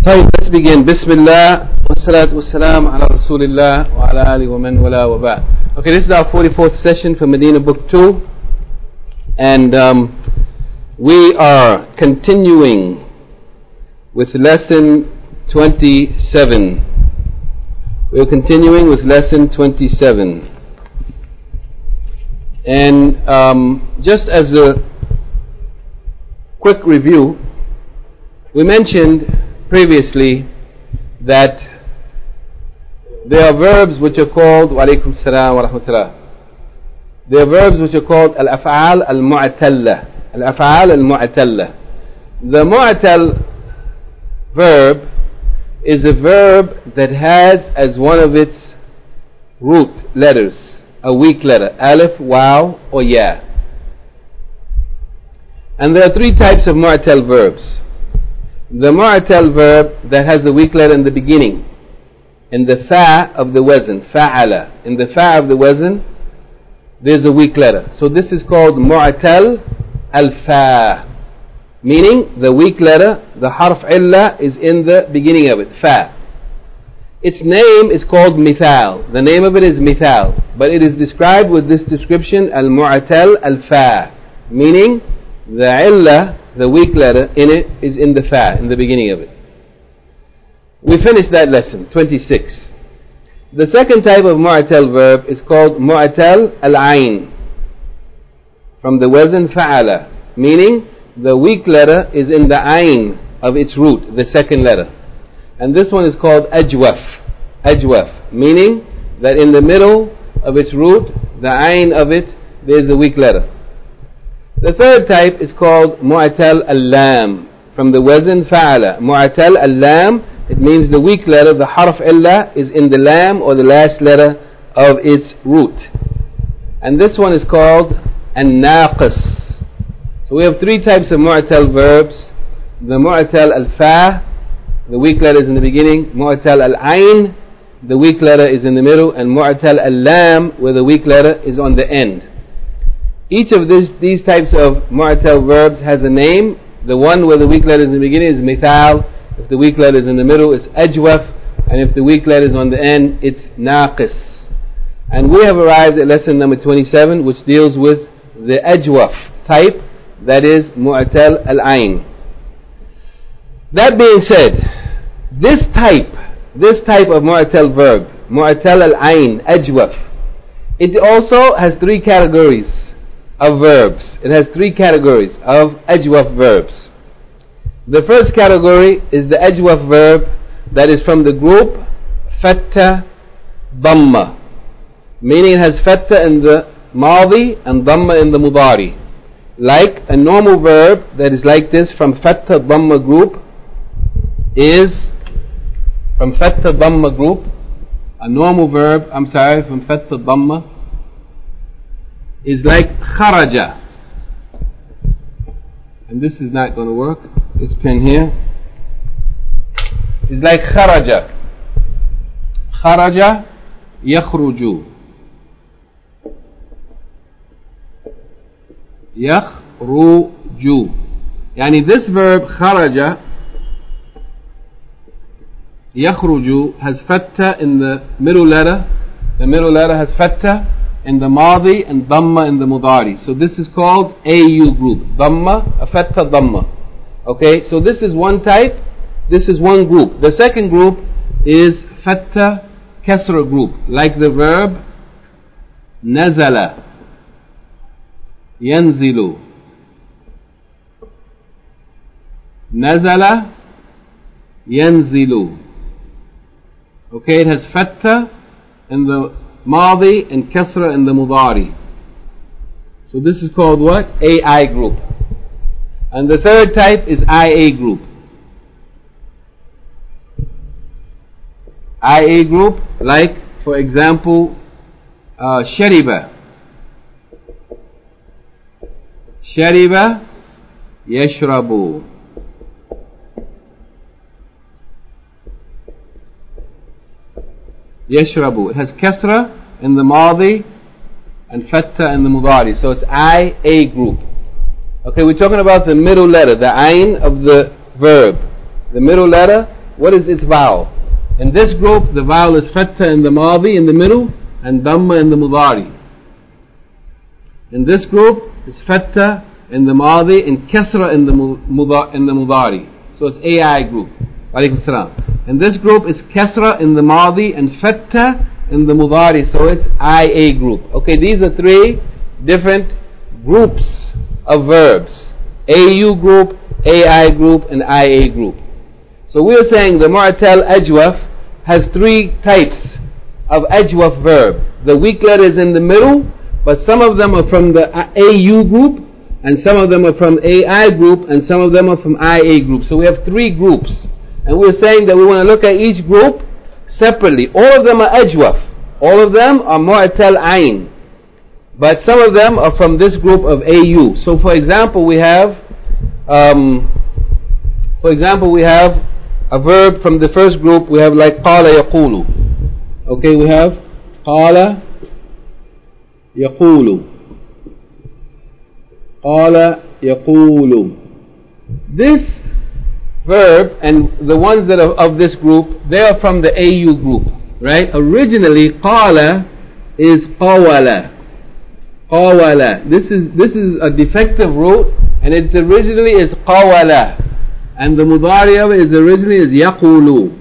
طيب, let's begin. Bismillah wassalatu wassalam ala Rasulillah wa ala alihi wa man wala wa ba'. Okay, this is our 44th session for Medina Book 2, and we are continuing with lesson 27. We're continuing with lesson 27. And just as a quick review, we mentioned previously that there are verbs which are called wa alaykum salam wa rahmatullah. There are verbs which are called al-af'al al-mu'talla. Al-af'al al-mu'talla. The mu'tal verb is a verb that has as one of its root letters a weak letter, alif, waw, or ya. And there are three types of mu'tal verbs. The mu'tal verb that has a weak letter in the beginning, in the fa of the wazn, fa'ala. In the fa of the wazn, there's a weak letter. So this is called mu'tal al-fa, meaning the weak letter, the harf illa, is in the beginning of it, fa. Its name is called mithal. The name of it is mithal, but it is described with this description, al-mu'tal al-fa, meaning the illa, the weak letter in it, is in the fa, in the beginning of it. We finished that lesson, 26. The second type of mu'tal verb is called mu'tal al-ayn, from the wazn fa'ala, meaning the weak letter is in the ayn of its root, the second letter. And this one is called ajwaf. Ajwaf, meaning that in the middle of its root, the ayn of it, there is a weak letter. The third type is called mu'tal al-lam, from the wazn fa'ala. Mu'tal al-lam, it means the weak letter, the harf illa, is in the lam, or the last letter of its root. And this one is called an-naqis. So we have three types of mu'tal verbs. The mu'tal al-fa, the weak letter is in the beginning. Mu'tal al-ayn, the weak letter is in the middle. And mu'tal al-lam, where the weak letter is on the end. Each of these types of mu'tal verbs has a name. The one where the weak letter is in the beginning is mithal. If the weak letter is in the middle, it's ajwaf. And if the weak letter is on the end, it's naqis. And we have arrived at lesson number 27, which deals with the ajwaf type, that is mu'tal al-ayn. That being said, this type of mu'tal verb, mu'tal al-ayn, ajwaf, it also has three categories of verbs. It has three categories of ajwaf verbs. The first category is the ajwaf verb that is from the group fatta dhamma, meaning it has fatta in the madi and dhamma in the mudari. Like a normal verb that is like this from fatta dhamma group is, from fatta dhamma group, a normal verb, from fatta dhamma is like kharaja. And this is not going to work, this pen here is like kharaja. Kharaja yakhruju. Yakhruju. Yani this verb kharaja, yakhruju, has fatta in the middle letter. The middle letter has fatta in the madi and dhamma in the mudari. So this is called AU group. Dhamma, fatta dhamma. Okay, so this is one type. This is one group. The second group is fatta kasra group, like the verb nazala, yanzilu. Nazala, yanzilu. Okay, it has fatta in the madi and kasra in the mudari. So this is called what? AI group. And the third type is IA group. IA group, like for example shariba. Shariba yashrabu. Yashrabu. It has kasra in the madi and fatta in the mudari. So it's IA group. Okay, we're talking about the middle letter, the ayn of the verb. The middle letter what is its vowel? In this group, the vowel is fatha in the madi in the middle and dhamma in the mudari. In this group, it's fatha in the madi and kasra in the mudari. So it's AI group. Alaykum salam. In this group, it's kasra in the madi and fatha in the mudari. So it's IA group. Okay, these are three different groups of verbs. AU group, AI group, and IA group. So we are saying the Mu'tal Ajwaf has three types of Ajwaf verb. The weak letter is in the middle, but some of them are from the AU group, and some of them are from AI group, and some of them are from IA group. So we have three groups. And we're saying that we want to look at each group separately. All of them are Ajwaf. All of them are Mu'tal Ain. But some of them are from this group of AU. So for example, we have a verb from the first group. We have like qala yaqulu. Okay, we have qala yaqulu. Qala yaqulu. This verb and the ones that are of this group, they are from the AU group, right? Originally, qala is qawala. Qawala. This is a defective root, and it originally is qawala, and the mudari of it is originally is yaqulu.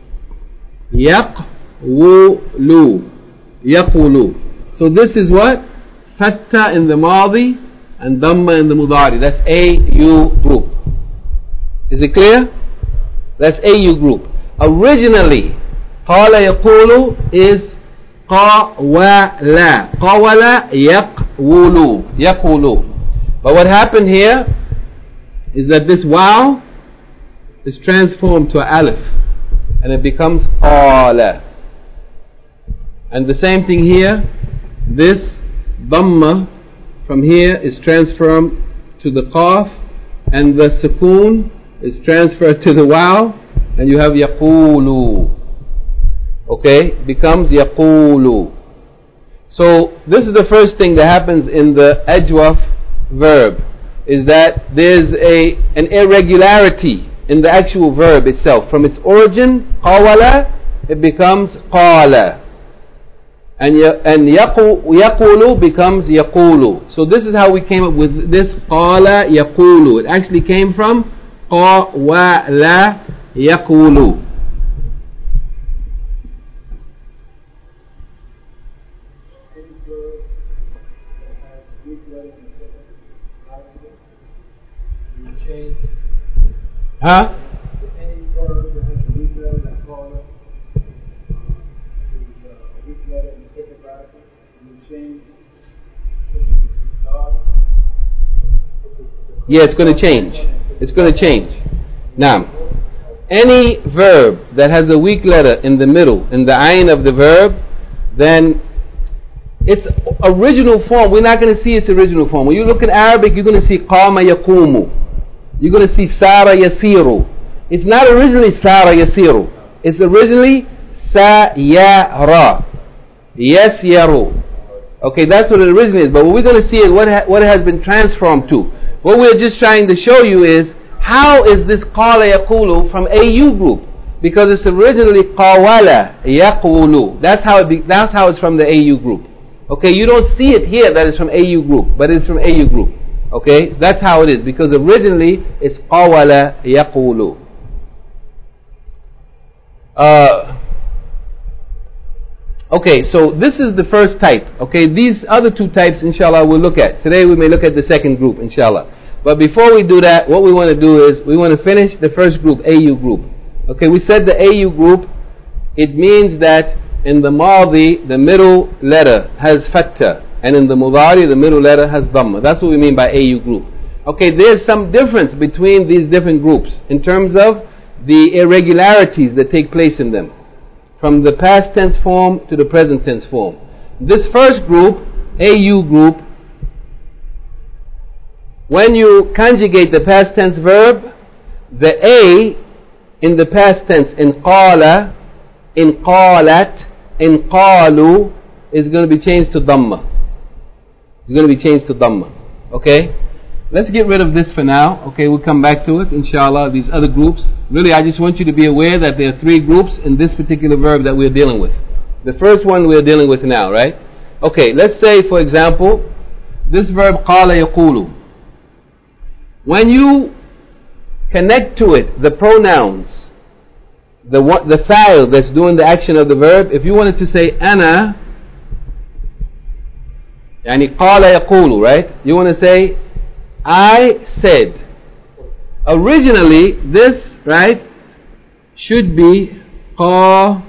Yaqulu. Yaqulu. So this is what? Fatha in the madi and dhamma in the mudari. That's AU group. Is it clear? That's AU group. Originally, qala yaqulu is qawala. Qawala yaqulu. Yaqulu. But what happened here is that this waw is transformed to an alif, and it becomes qala. And the same thing here, this dhamma from here is transformed to the qaf, and the sukoon is transferred to the waw, and you have yaqulu. Okay, becomes yaqulu. So this is the first thing that happens in the ajwaf verb, is that there's an irregularity in the actual verb itself. From its origin, qawala, it becomes qala, and yaqulu becomes yaqulu. So this is how we came up with this qala yaqulu. It actually came from qawala yaqulu. Huh? Any verb that has a weak letter like qala is a weak letter in the second bracket, and you change God. Yeah, it's going to change. It's going to change. Now, any verb that has a weak letter in the middle, in the ayn of the verb, then its original form, we're not going to see its original form. When you look at Arabic, you're going to see qama yaqumu. You're going to see Sara Yasiru. It's not originally Sara Yasiru. It's originally Sayara. Yes Yaru. Okay, that's what it originally is. But what we're going to see is what it has been transformed to. What we're just trying to show you is how is this Qala Yaqulu from AU group? Because it's originally Qawala Yaqulu. That's how it's from the AU group. Okay, you don't see it here that it's from AU group, but it's from AU group. Okay, that's how it is, because originally it's qawala yaqulu. Okay, so this is the first type. Okay, these other two types, inshallah, we'll look at. Today we may look at the second group, inshallah. But before we do that, what we want to do is we want to finish the first group, AU group. Okay, we said the AU group, it means that in the madi, the middle letter has fatha, and in the mudari, the middle letter has dhamma. That's what we mean by AU group. Okay, there's some difference between these different groups in terms of the irregularities that take place in them, from the past tense form to the present tense form. This first group, AU group, when you conjugate the past tense verb, the A in the past tense, in qala, in qalat, in qalu, is going to be changed to dhamma. It's going to be changed to dhamma. Okay? let's get rid of this for now. Okay, we'll come back to it, inshallah, these other groups. Really, I just want you to be aware that there are three groups in this particular verb that we're dealing with. The first one we're dealing with now, right? Okay, let's say, for example, this verb قَالَ يَقُولُ. When you connect to it the pronouns, the fa'il that's doing the action of the verb, if you wanted to say أنا, يعني قال يقول, right? You want to say I said. Originally, this, right, should be قال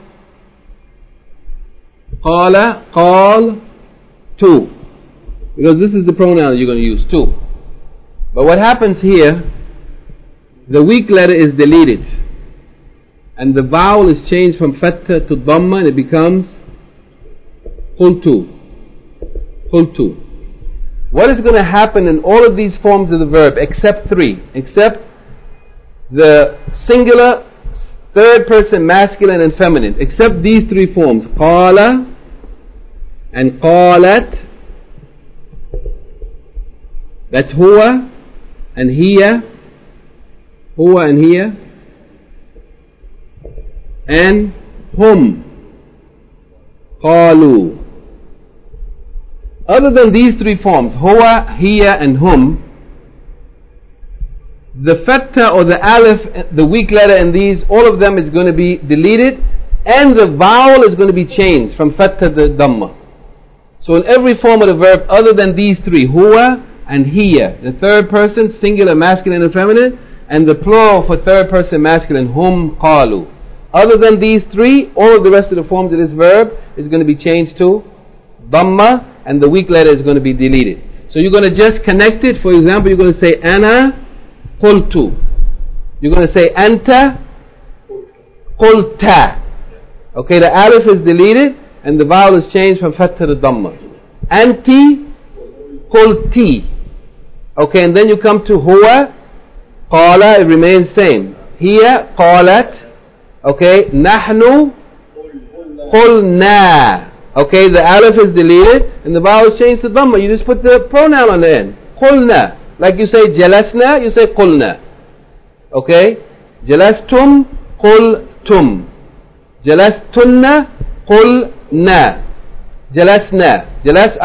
to, because this is the pronoun you're going to use, to. But what happens here, the weak letter is deleted, and the vowel is changed from fatha to dhamma, and it becomes qultu. Qultu. What is going to happen in all of these forms of the verb, except three, except the singular, third person, masculine and feminine, except these three forms, qala and qalat, that's huwa and hiya, huwa and hiya, and hum, qalu. Other than these three forms, huwa, hiya and hum, the fatha or the alif, the weak letter in these, all of them is going to be deleted, and the vowel is going to be changed from fatha to dhamma. So in every form of the verb other than these three, huwa and hiya, the third person, singular, masculine and feminine, and the plural for third person, masculine, hum, qalu. Other than these three, all of the rest of the forms of this verb is going to be changed to dhamma, and the weak letter is going to be deleted. So you're going to just connect it. For example, you're going to say ana qultu. You're going to say anta qulta. Okay, the alif is deleted and the vowel is changed from fatha to dhamma. Anti qulti. Okay, and then you come to huwa qala, it remains same. Hiya qalat. Okay, nahnu qulna. Okay, the alif is deleted and the vowel is changed to dhamma. You just put the pronoun on the end. Qulna. Like you say jalasna, you say qulna. Okay? Jalastum, qultum. Jalastunna, qulna. Jalasna.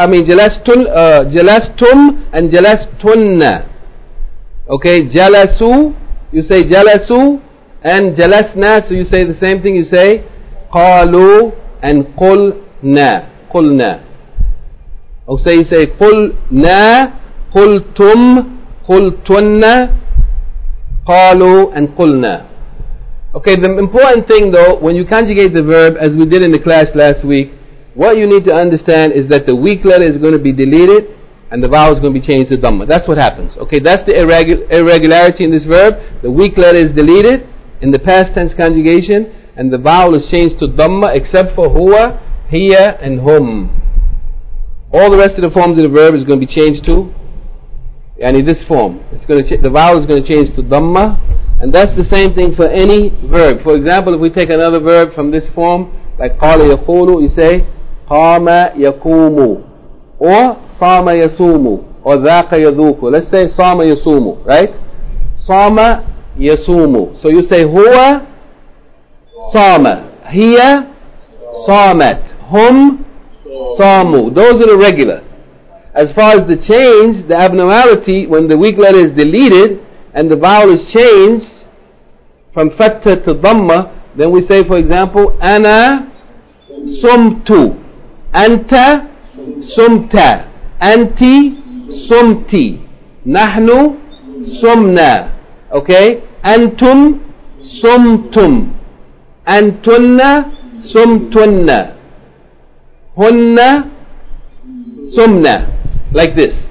Jalastum and jalastunna. Okay? Jalasu, you say jalasu, and jalasna, so you say the same thing, you say qalu and qulna. Qulna. Or say you say qulna, qultum, qultunna, qalu and qulna. Okay, the important thing though, when you conjugate the verb, as we did in the class last week, what you need to understand is that the weak letter is going to be deleted and the vowel is going to be changed to dhamma. That's what happens. Okay, that's the irregularity in this verb. The weak letter is deleted in the past tense conjugation and the vowel is changed to dhamma except for huwa, hiya and hum. All the rest of the forms of the verb is going to be changed to this form. It's going to the vowel is going to change to dhamma, and that's the same thing for any verb. For example, if we take another verb from this form, like qala yaqulu, you say qama yaqumu, or sama yasumu, or dhaqa yadhuku. Let's say sama yasumu, right? Sama yasumu. So you say huwa sama, hiya samat, hum samu. Those are the regular. As far as the change, the abnormality, when the weak letter is deleted and the vowel is changed from fatha to dhamma, then we say, for example, ana sumtu, anta sumta, anti sumti, nahnu sumna. Okay, antum sumtum, antunna sumtunna, hunna sumna. Like this.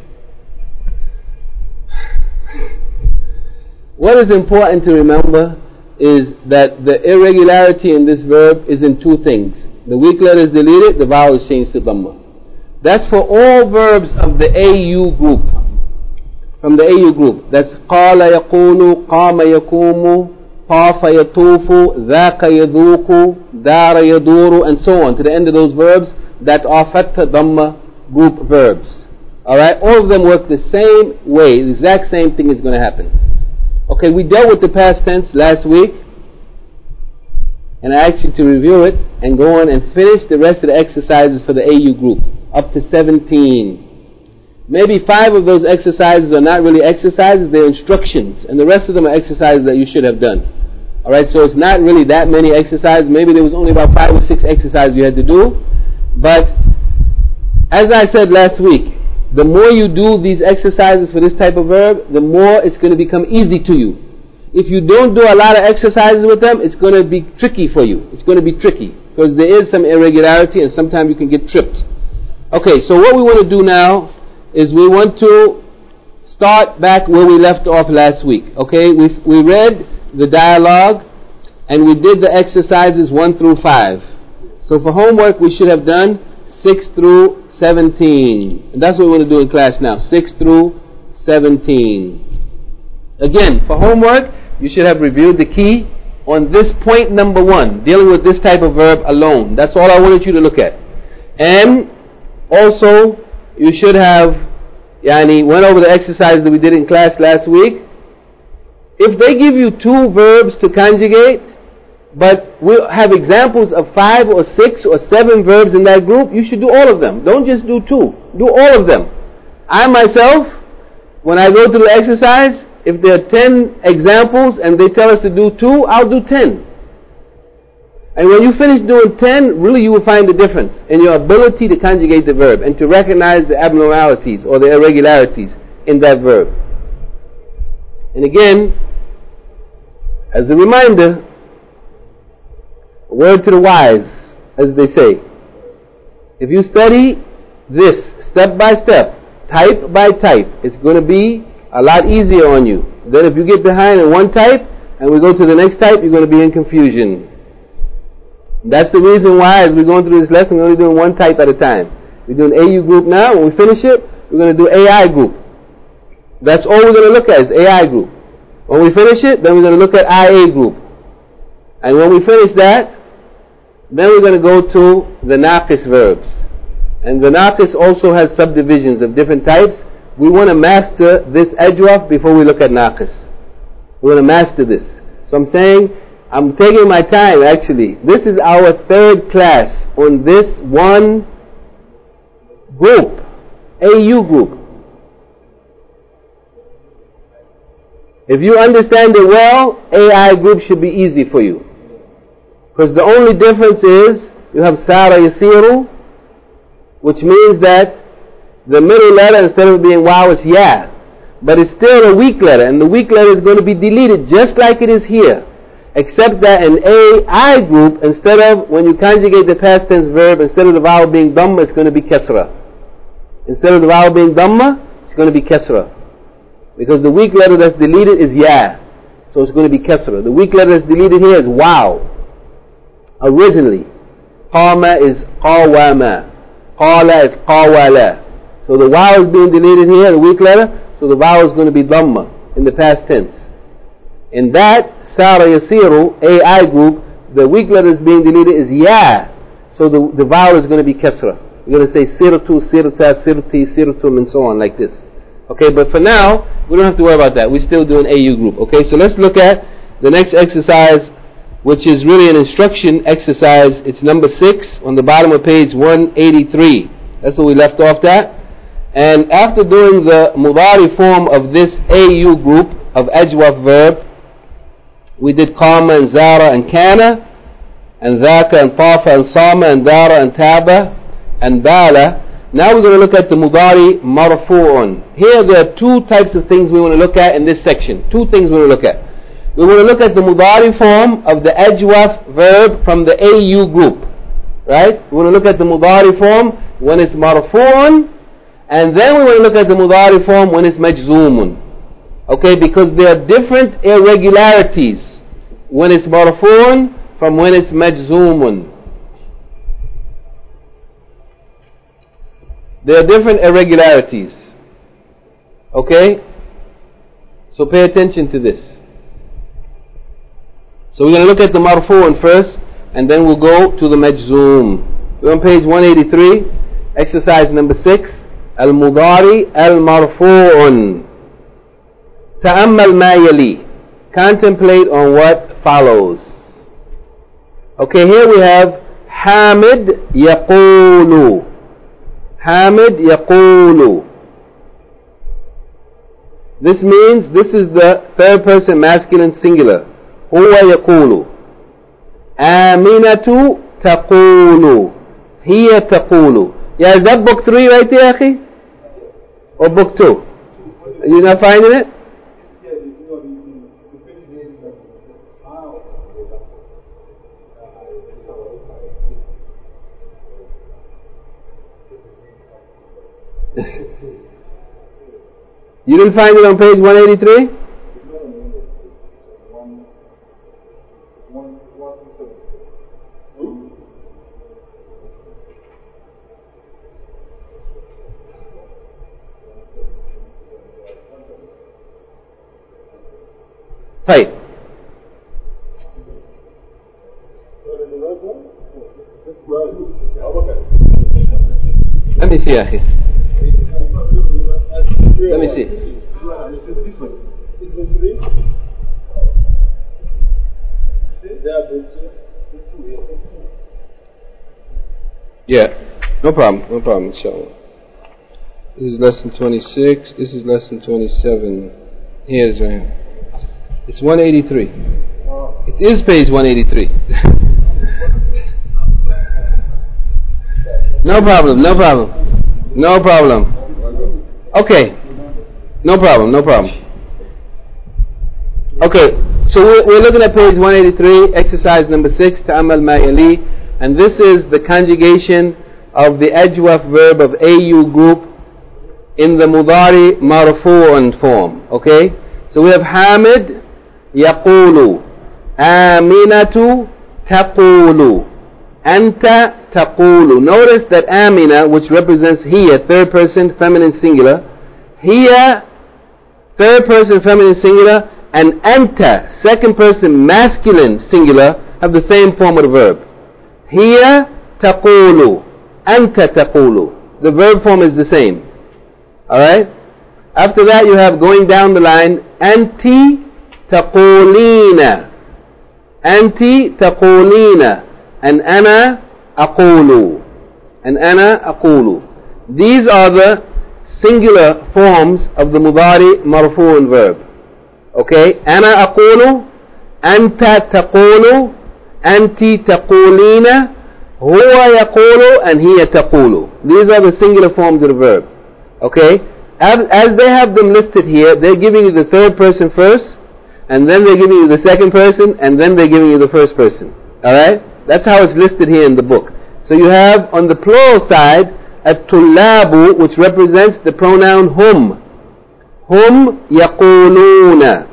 What is important to remember is that the irregularity in this verb is in two things. The weak letter is deleted, the vowel is changed to dhamma. That's for all verbs of the AU group. From the AU group. That's qala yaqulu, qama yaqumu, tafa yatufu, dhaqa yadhuku, dara yaduru, and so on, to the end of those verbs that are fatha dhamma group verbs. Alright, all of them work the same way. The exact same thing is going to happen. Okay, we dealt with the past tense last week, and I asked you to review it and go on and finish the rest of the exercises for the AU group, up to 17. Maybe 5 of those exercises are not really exercises, they're instructions, and the rest of them are exercises that you should have done. Alright, so it's not really that many exercises. Maybe there was only about 5 or 6 exercises you had to do. But, as I said last week, the more you do these exercises for this type of verb, the more it's going to become easy to you. If you don't do a lot of exercises with them, it's going to be tricky for you. It's going to be tricky, because there is some irregularity and sometimes you can get tripped. Okay, so what we want to do now is we want to start back where we left off last week. Okay, we read the dialogue and we did the exercises 1 through 5. So for homework we should have done 6 through 17. And that's what we're going to do in class now, 6 through 17. Again, for homework you should have reviewed the key on this point number 1, dealing with this type of verb alone. That's all I wanted you to look at. And also you should have went over the exercise that we did in class last week. If they give you 2 verbs to conjugate, but we'll have examples of 5 or 6 or 7 verbs in that group, you should do all of them. Don't just do 2. Do all of them. I myself, when I go through the exercise, if there are 10 examples and they tell us to do 2, I'll do 10. And when you finish doing 10, really you will find the difference in your ability to conjugate the verb and to recognize the abnormalities or the irregularities in that verb. And again, as a reminder, a word to the wise, as they say. If you study this step by step, type by type, it's going to be a lot easier on you. Then if you get behind in one type and we go to the next type, you're going to be in confusion. That's the reason why, as we're going through this lesson, we're only doing one type at a time. We're doing AU group now. When we finish it, we're going to do AI group. That's all we're going to look at is AI group. When we finish it, then we're going to look at IA group. And when we finish that, then we're going to go to the naqis verbs. And the naqis also has subdivisions of different types. We want to master this ajwaf before we look at naqis. We want to master this. So I'm saying, I'm taking my time actually. This is our 3rd class on this one group, AU group. If you understand it well, AI group should be easy for you. Because the only difference is, you have Sara Yasiru, which means that the middle letter, instead of being waw, is ya. But it's still a weak letter, and the weak letter is going to be deleted just like it is here. Except that in AI group, instead of, when you conjugate the past tense verb, instead of the vowel being dhamma, it's going to be kasra. Instead of the vowel being dhamma, it's going to be kasra. Because the weak letter that's deleted is ya. So it's going to be kasra. The weak letter that's deleted here is waw. Originally, qama is qawama. Qala is qawala. So the vowel is being deleted here, the weak letter, so the vowel is going to be dhamma in the past tense. In that, Sara Yasiru, AI group, the weak letter is being deleted is ya. So the vowel is going to be kasra. You're going to say sirtu, sirta, sirti, sirtum, and so on, like this. Okay, but for now, we don't have to worry about that. We're still doing AU group. Okay, so let's look at the next exercise, which is really an instruction exercise. It's number 6 on the bottom of page 183. That's where we left off at. And after doing the mudari form of this AU group of ajwaf verb, we did qama and zara and kana, and dhaka and tafa and sama and dara and taba and bala. Now we're going to look at the mudari marfu'un. Here there are 2 types of things we want to look at in this section. 2 things we want to look at. We want to look at the mudari form of the ajwaf verb from the AU group. Right? We want to look at the mudari form when it's marfu'un, and then we want to look at the mudari form when it's majzoomun. Okay, because there are different irregularities when it's marfu'un from when it's majzoomun. There are different irregularities. Okay? So pay attention to this. So we're going to look at the marfu'un first, and then we'll go to the majzoom. We're on page 183, exercise number 6. المضارع المرفوع. تأمل ما يلي. Contemplate on what follows. Okay, here we have حامد يقول. حامد يقول. This means this is the third person masculine singular. هو يقول. آمنة تقول. هي تقول. Yeah, is that book 3 right there, أخي? Or book 2? You're not finding it? You didn't find it on page 183? طيب. Let me see, أخي. Let me see. This one. Is book 3? Yeah, no problem, inshallah. This is lesson 26, this is lesson 27. Here's right. It's 183. It is page 183. No problem. Okay, no problem. Okay, so we're looking at page 183, exercise number 6, Ta'amal ma yali, and this is the conjugation of the ajwaf verb of AU group in the mudari marfu'un form. Okay, so we have Hamid yaqulu, Aminatu taqulu, Anta taqulu. Notice that Amina, which represents hiya, third person feminine singular, hiya, third person feminine singular, and anta, second person masculine singular, have the same form of the verb. Hiya taqulu, anta taqulu. The verb form is the same. Alright? After that you have, going down the line, anti taqulina, anti taqulina, and ana aqulu, and ana aqulu. These are the singular forms of the mudari marfu'un verb. Okay, ana aqulu, anta taqulu, anti taqulina, huwa yaqulu, and hiya taqulu. These are the singular forms of the verb. Okay, as they have them listed here, they're giving you the third person first, and then they're giving you the second person, and then they're giving you the first person. Alright, that's how it's listed here in the book. So you have on the plural side at-tullabu, which represents the pronoun hum. Hum yaquluna.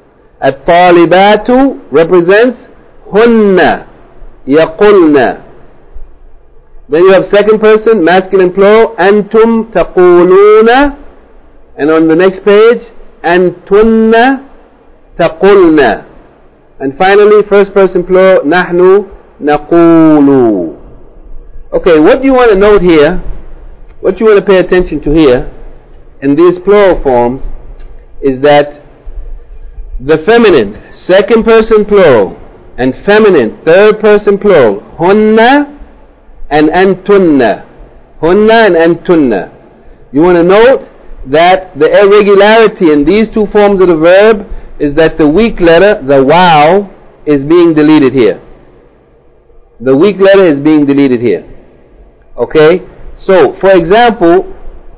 At-talibatu represents hunna yaqulna. Then you have second person, masculine plural, antum taquluna. And on the next page, antunna taqulna. And finally, first person plural, nahnu naqulu. Okay, what you want to note here, what you want to pay attention to here, in these plural forms, is that the feminine second person plural and feminine third person plural, hunna and antunna, hunna and antunna. You want to note that the irregularity in these two forms of the verb is that the weak letter, the waw, is being deleted here. The weak letter is being deleted here. Okay? So, for example,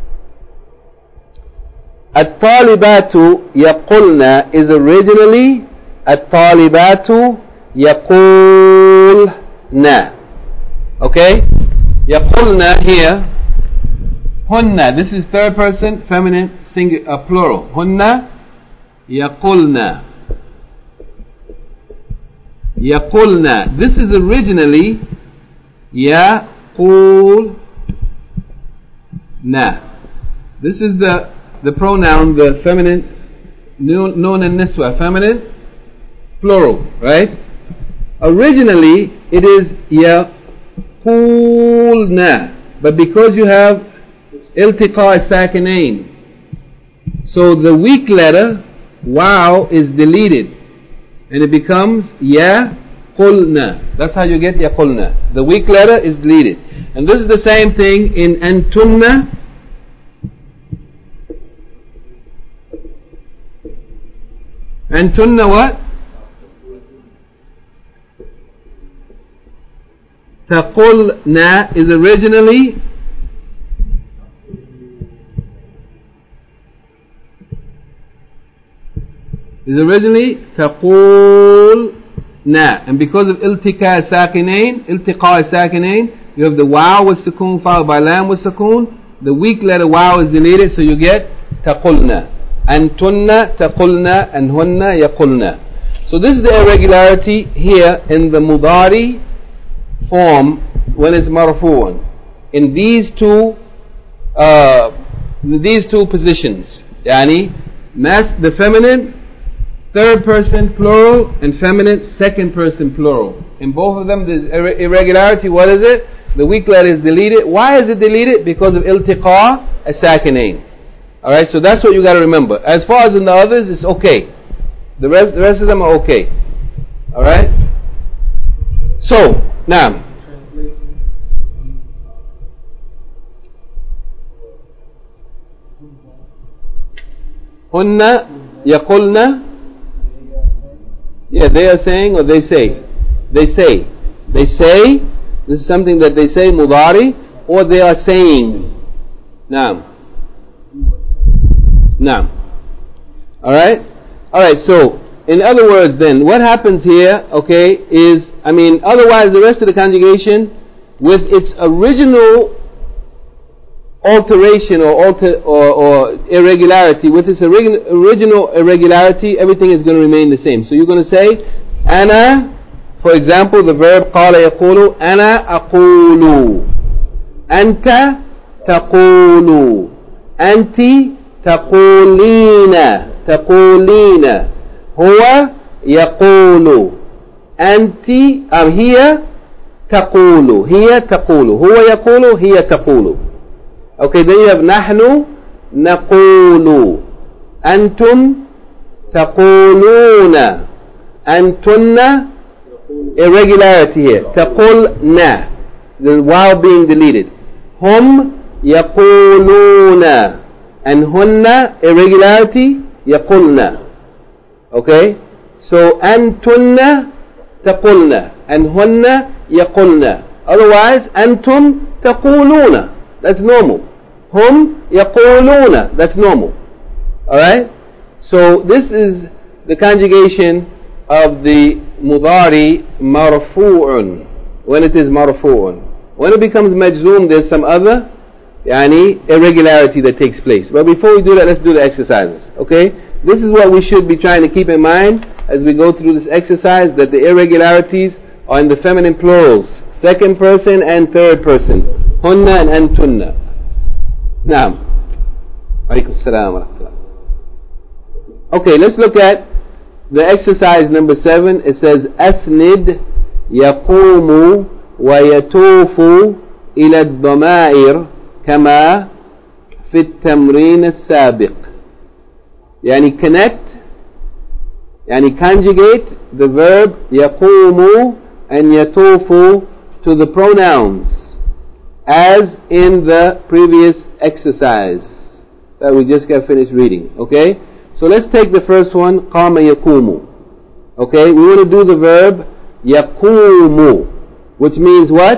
At-talibatu yaqulna is originally At-talibatu yaqulna. Okay? Yaqulna here, hunna, this is third person, feminine, plural. Hunna yaqulna. Yaqulna. This is originally yaqulna. This is the pronoun, the feminine, nun and niswa, feminine, plural, right? Originally, it is yaqulna, but because you have iltiqa sakinain. So the weak letter wow is deleted and it becomes yaqulna. That's how you get yaqulna. The weak letter is deleted. And this is the same thing in antunna. Antunna what? Taqulna is originally taqulna, and because of iltiqa sakinain, you have the waw with sukoon followed by lam with sukoon. The weak letter waw is deleted, so you get taqulna. Antunna taqulna and hunna yaqulna. So this is the irregularity here in the mudari form when it's marfu'un. In these two positions, yani the feminine third person plural and feminine second person plural. In both of them there's irregularity. What is it? The weak letter is deleted. Why is it deleted? Because of iltiqa as-sakinain. Alright, so that's what you got to remember. As far as in the others, it's okay. The rest of them are okay. Alright? So, now. Hunna, yaqulna. Yeah, they are saying or they say? They say. They say. This is something that they say, mudari, or they are saying. Naam. Naam. Alright? Alright, so, in other words then, what happens here, okay, is, otherwise the rest of the conjugation, with its original alteration or irregularity, with its original irregularity, everything is going to remain the same. So you're going to say, ana, for example, the verb qala yaqulu, ana aqulu, anta taqulu, anti taqulina, huwa yaqulu, anti, hiya taqulu, huwa yaqulu, hiya taqulu. Okay, then you have nahnu naqulu, antum taquluna, antunna, irregularity here, taqulna, the waw being deleted, hum yaquluna, and hunna, irregularity, yaqulna. Okay, so antunna taqulna and hunna yaqulna. Otherwise, antum taquluna. That's normal. Hum yaquluna. That's normal. Alright? So this is the conjugation of the mudari marfu'un. When it is marfu'un. When it becomes majzoom, there's some other irregularity that takes place. But before we do that, let's do the exercises. Okay? This is what we should be trying to keep in mind as we go through this exercise, that the irregularities are in the feminine plurals, second person and third person, hunna and antunna. Naam. Alaykum assalam wa rahmatullah. Okay, let's look at the exercise number 7. It says, asnid yaqumu wa yatufu ila ad-dama'ir kama fi at-tamrin as-sabiq. Connect, conjugate the verb yaqumu and yatufu to the pronouns as in the previous exercise that we just got finished reading. Okay, so let's take the first one, qama yaqumu. Okay, we want to do the verb yaqumu, which means what?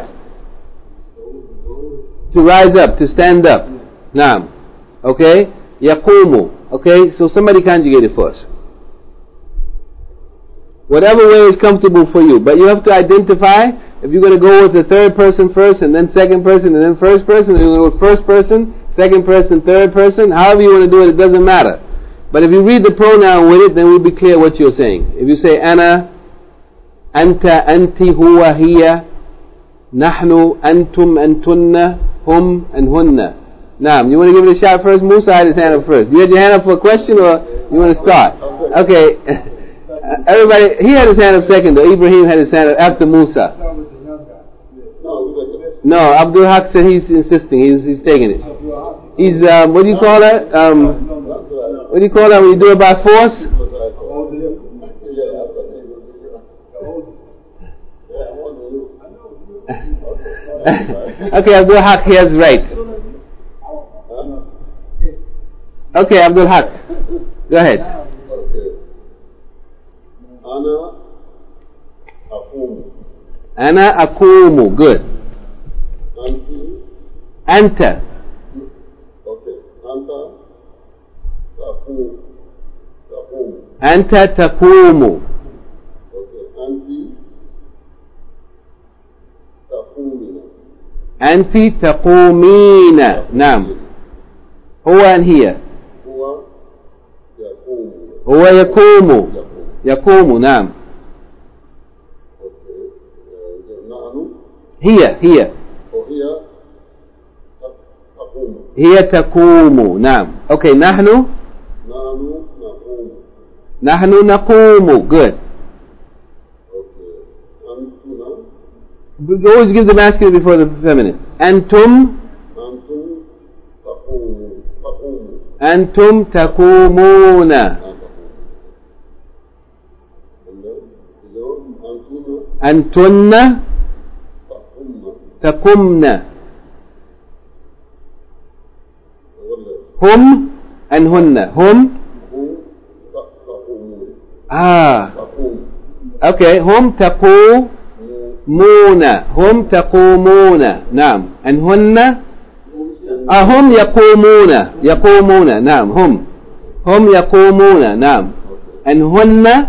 To rise up, to stand up. Naam. Okay, yaqumu. Okay, so somebody conjugate it for us. Whatever way is comfortable for you, but you have to identify if you're going to go with the third person first, and then second person, and then first person, or you're going to go with first person, second person, third person. However you want to do it, it doesn't matter. But if you read the pronoun with it, then we'll be clear what you're saying. If you say ana, anta, anti, huwa, hiya, nahnu, antum, antunna, hum, and hunna. Naam, you want to give it a shot first? Musa had his hand up first. You had your hand up for a question, or you want to start? Okay. Everybody, he had his hand up second, though. Ibrahim had his hand up after Musa. No, Abdul Haq said he's insisting. He's taking it. He's, what do you call it? What do you call that when you do it by force? Okay, Abdul Haq, he has right. Okay, Abdul Haq, go ahead. Ana akumu, good. Anta. Anta takumu. Anti taqumina. Naam. Huwa and hiya. Huwa yakumu. Yakumu, naam. هي تقوم نعم okay نحن نقوم good always give the masculine before the feminine أنتم تقومون أنتن تقمن هم and هن هم okay هم تقومون نعم and هن هم يقومون نعم هم يقومون نعم and هن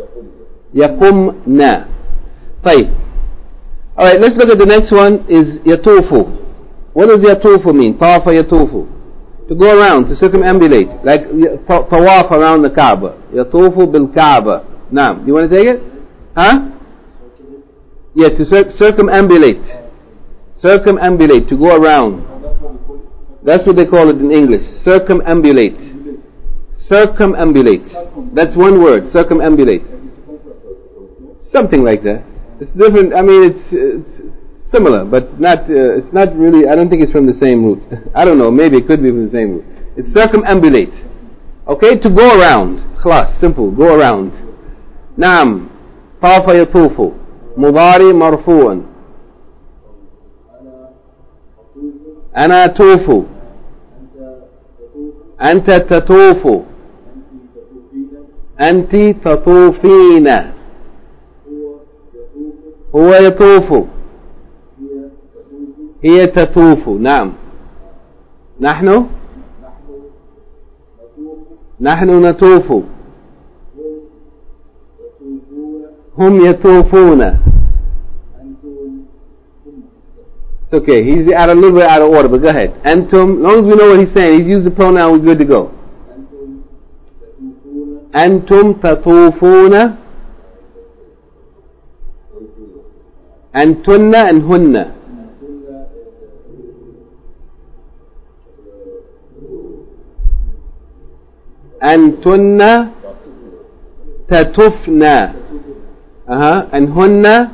يقمن طيب. Alright, let's look at the next one is yatufu. What does yatufu mean? Tawafa yatufu. To go around, to circumambulate. Like tawaf around the Kaaba. Yatufu bil Kaaba. Naam. You want to take it? Huh? Yeah, to circumambulate. Circumambulate, to go around. That's what they call it in English. Circumambulate. Circumambulate. That's one word. Circumambulate. Something like that. It's different. I mean, it's similar, but not. It's not really. I don't think it's from the same root. I don't know. Maybe it could be from the same root. It's circumambulate. Okay, to go around. Khlas, simple. Go around. Naam. Tafa yatufu. Mudari marfu'an. Ana atufu. Anta tatufu. Anti tatufina. هو يطوف هي تطوف نعم نحن نطوف هم يطوفون. It's okay, he's a little bit out of order, but go ahead. Antum, as long as we know what he's saying, he's used the pronoun, we're good to go. Antum tatufuna. Antunna and hunna. Antunna tatufna. And hunna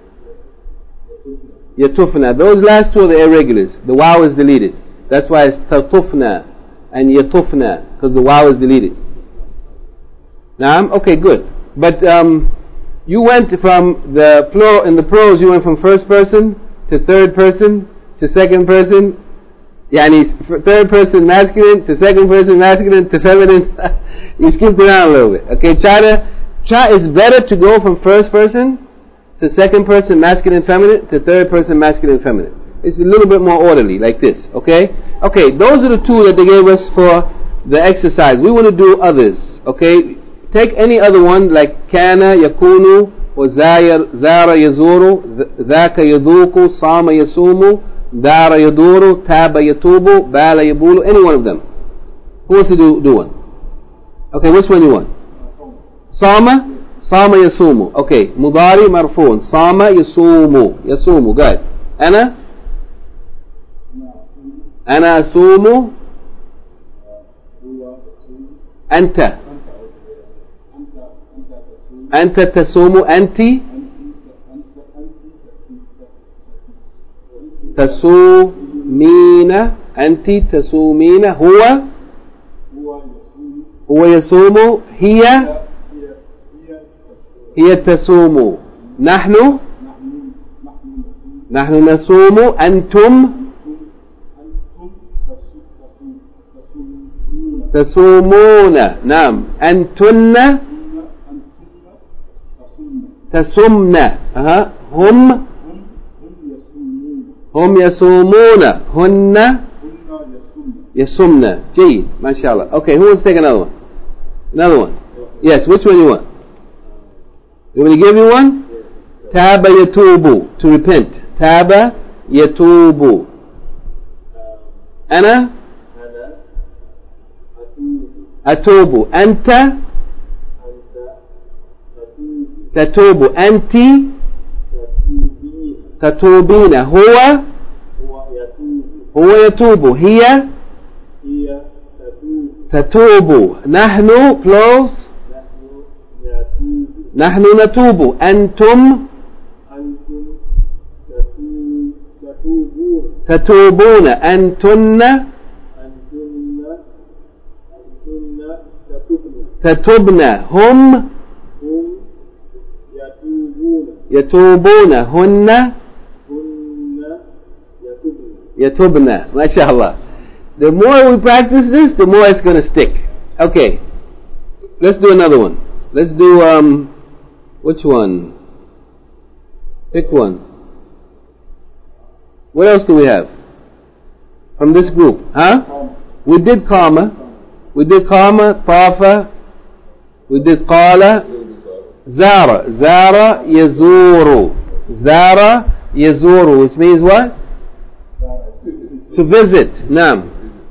yatufna. Those last two are the irregulars. The waw is deleted. That's why it's tatufna and yatufna, because the waw is deleted. Naam? Okay, good. But you went from the plural, in the plurals you went from first person to third person to second person, yani third person masculine to second person masculine to feminine. You skipped around a little bit. Okay, it's better to go from first person to second person masculine feminine to third person masculine feminine. It's a little bit more orderly, like this. Okay, those are the two that they gave us for the exercise. We want to do others. Okay. Take any other one like kana, yakunu, or zara yazuru, dhaka yaduku, sama yasumu, dara yaduru, taba yatubu, bala yabulu, any one of them. Who wants to do one? Okay, which one you want? Sama yasumu. Okay, mudari marfu'un. Sama yasumu, go ahead. Ana asumu. Anta تسوم أنت تسومين أنت تصومين. هو يصوم. هي تصوم. نحن نصوم. أنتم تصومون. نعم. أنتن تصمن. هم يصومون. هن يصمن. جيد. ما شاء الله. Okay, who wants to take another one? Another one. Yes, which one you want? You want me to give you one? تاب يتوب, to repent. تاب يتوب. أنا أتوب. أنت تتوب. أنت تتوبين. هو يتوب. هي تتوب. نحن close. نحن نتوب. أنتم تتوبون. أنتن تتوبن. هم يتوبون. هن يتوبن. ما شاء الله. The more we practice this, the more it's going to stick. Okay, let's do another one. Let's do which one? Pick one. What else do we have from this group? We did karma. We did karma, tafa. We did qala. Zara. Zara yazuru. Zara yazuru, which means what? To visit. Naam.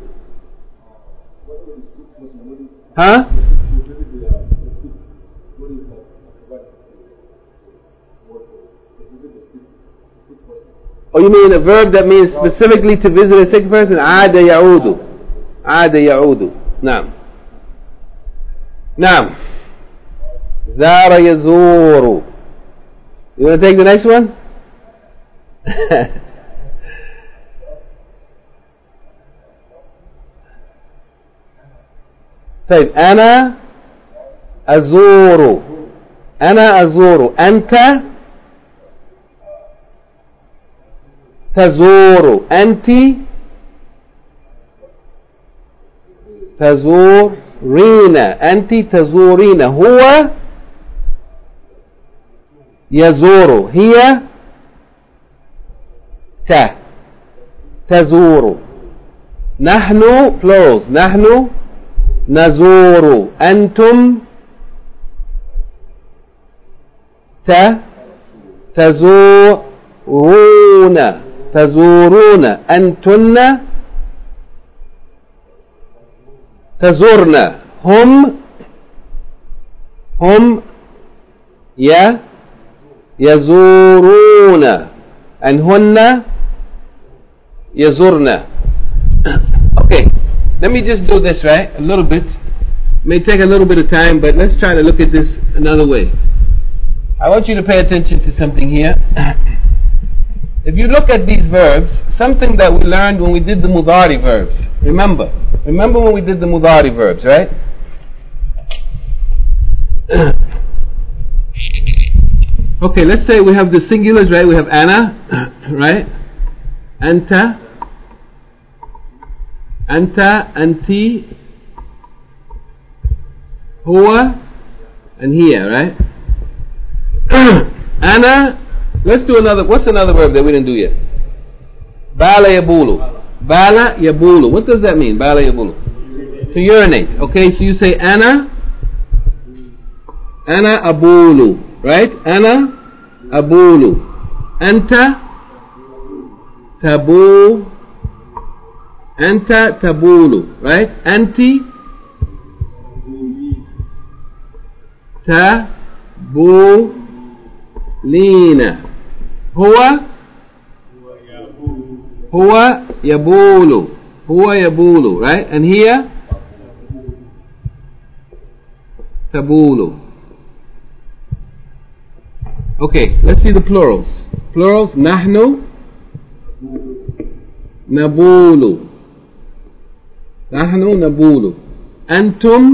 Oh, you mean a verb that means specifically to visit a sick person? عاد يعود. عاد يعود. نعم. نعم. زار يزور. You want to take the next one? طيب. أنا أزور. أنا أزور. أنت تزور. أنت تزورين. أنت تزورين. هو يزور. هي تزور. نحن close. نحن نزور. أنتم تزورون. أنتن تزورن. هم يزورون. and هن يزورن. Okay, let me just do this right a little bit. May take a little bit of time, but let's try to look at this another way. I want you to pay attention to something here. If you look at these verbs, something that we learned when we did the mudari verbs. Remember when we did the mudari verbs, right? Okay, let's say we have the singulars, right? We have ana, right? Anta, anti, huwa, and here, right? Ana. Let's do another. What's another verb that we didn't do yet? Bala yabulu. Bala yabulu. What does that mean? Bala yabulu. To urinate. Okay, so you say ana abulu. Right? Ana abulu. Anta tabulu. Right? Anti tabulina. هو يبول. Right? And here تبول. Okay, let's see the plurals. Plurals. نحن نبول. نحن نبول. أنتم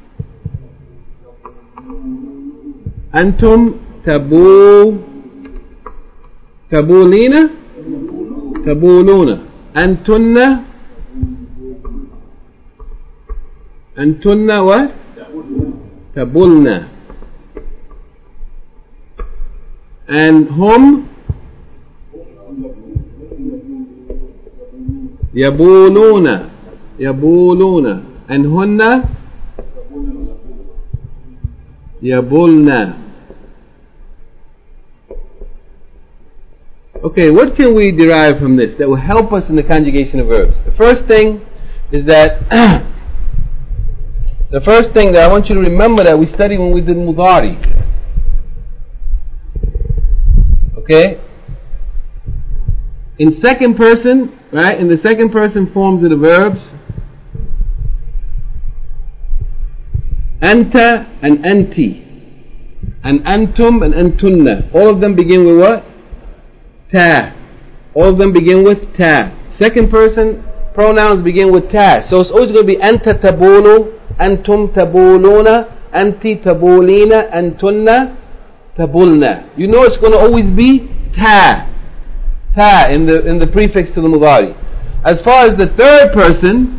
تبولين تبولون. أنتن what؟ تبولن. And هم يبولون and هن يبولن. Okay, what can we derive from this that will help us in the conjugation of verbs? The first thing that I want you to remember that we studied when we did mudari. Okay? In second person, right? In the second person forms of the verbs, anta and anti, and antum and antunna, all of them begin with what? Ta. All of them begin with ta. Second person pronouns begin with ta. So it's always going to be anta tabulu, antum tabuluna, anti tabulina, antunna tabulna. You know it's going to always be ta. Ta in the prefix to the mudari. As far as the third person,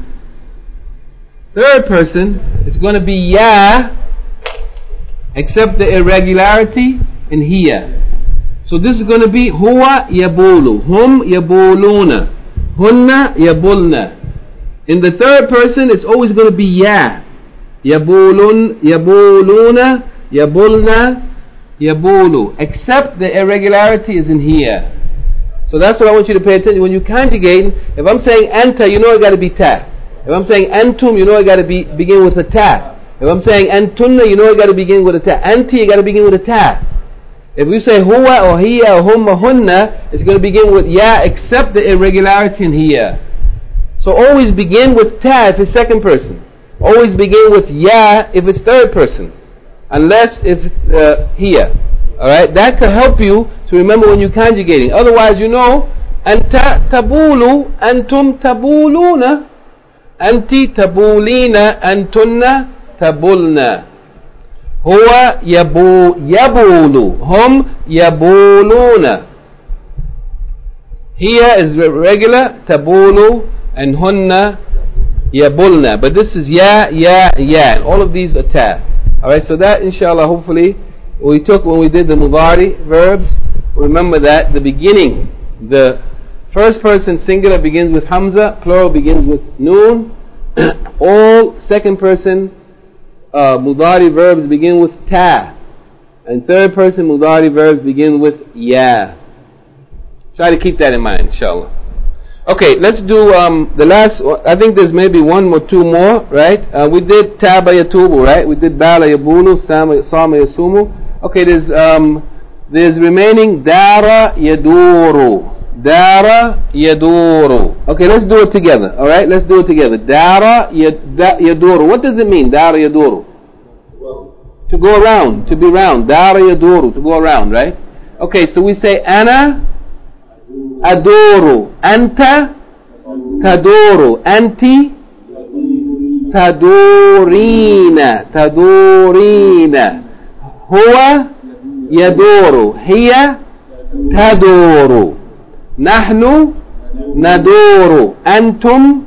it's going to be ya, except the irregularity in hiya. So this is going to be huwa yabulu, hum yabuluna, hunna yabulna. In the third person, it's always going to be ya, yabulun, yabuluna, yabulna, yabulu, except the irregularity is in here. So that's what I want you to pay attention. When you conjugate, if I'm saying anta, you know it got to be ta. If I'm saying antum, you know it got to begin with a ta. If I'm saying antunna, you know it got to begin with a ta. Anti, you got to begin with a ta. If you say huwa or hiya or hum or hunna, it's going to begin with ya, except the irregularity in hiya. So always begin with ta if it's second person. Always begin with ya if it's third person, unless if it's hiya. Alright, that could help you to remember when you're conjugating. Otherwise, you know, anta tabulu, antum tabuluna, anti tabulina, antunna tabulna. Huwa yabulu, hum yabuluna. Hiya is regular, tabulu, and hunna yabulna. But this is ya, and all of these are ta. Alright, so that inshallah, hopefully, we took when we did the mudari verbs. Remember that the beginning, the first person singular begins with hamza, plural begins with noon. All second person mudari verbs begin with ta, and third person mudari verbs begin with ya. Try to keep that in mind, inshallah. Okay, let's do the last. I think there's maybe one or two more, right? We did taba yatubu, right? We did bala yabulu, sama yasumu. Okay, there's remaining dara yaduru. Dara yaduru. Okay, let's do it together. All right, let's do it together. Dara yaduru. What does it mean? Dara yaduru. To go around, to be round. Dara yaduru, to go around, right? Okay, so we say ana aduru, anta taduru, anti tadurina. Huwa yaduru, hiya taduru. نحن ندور أنتم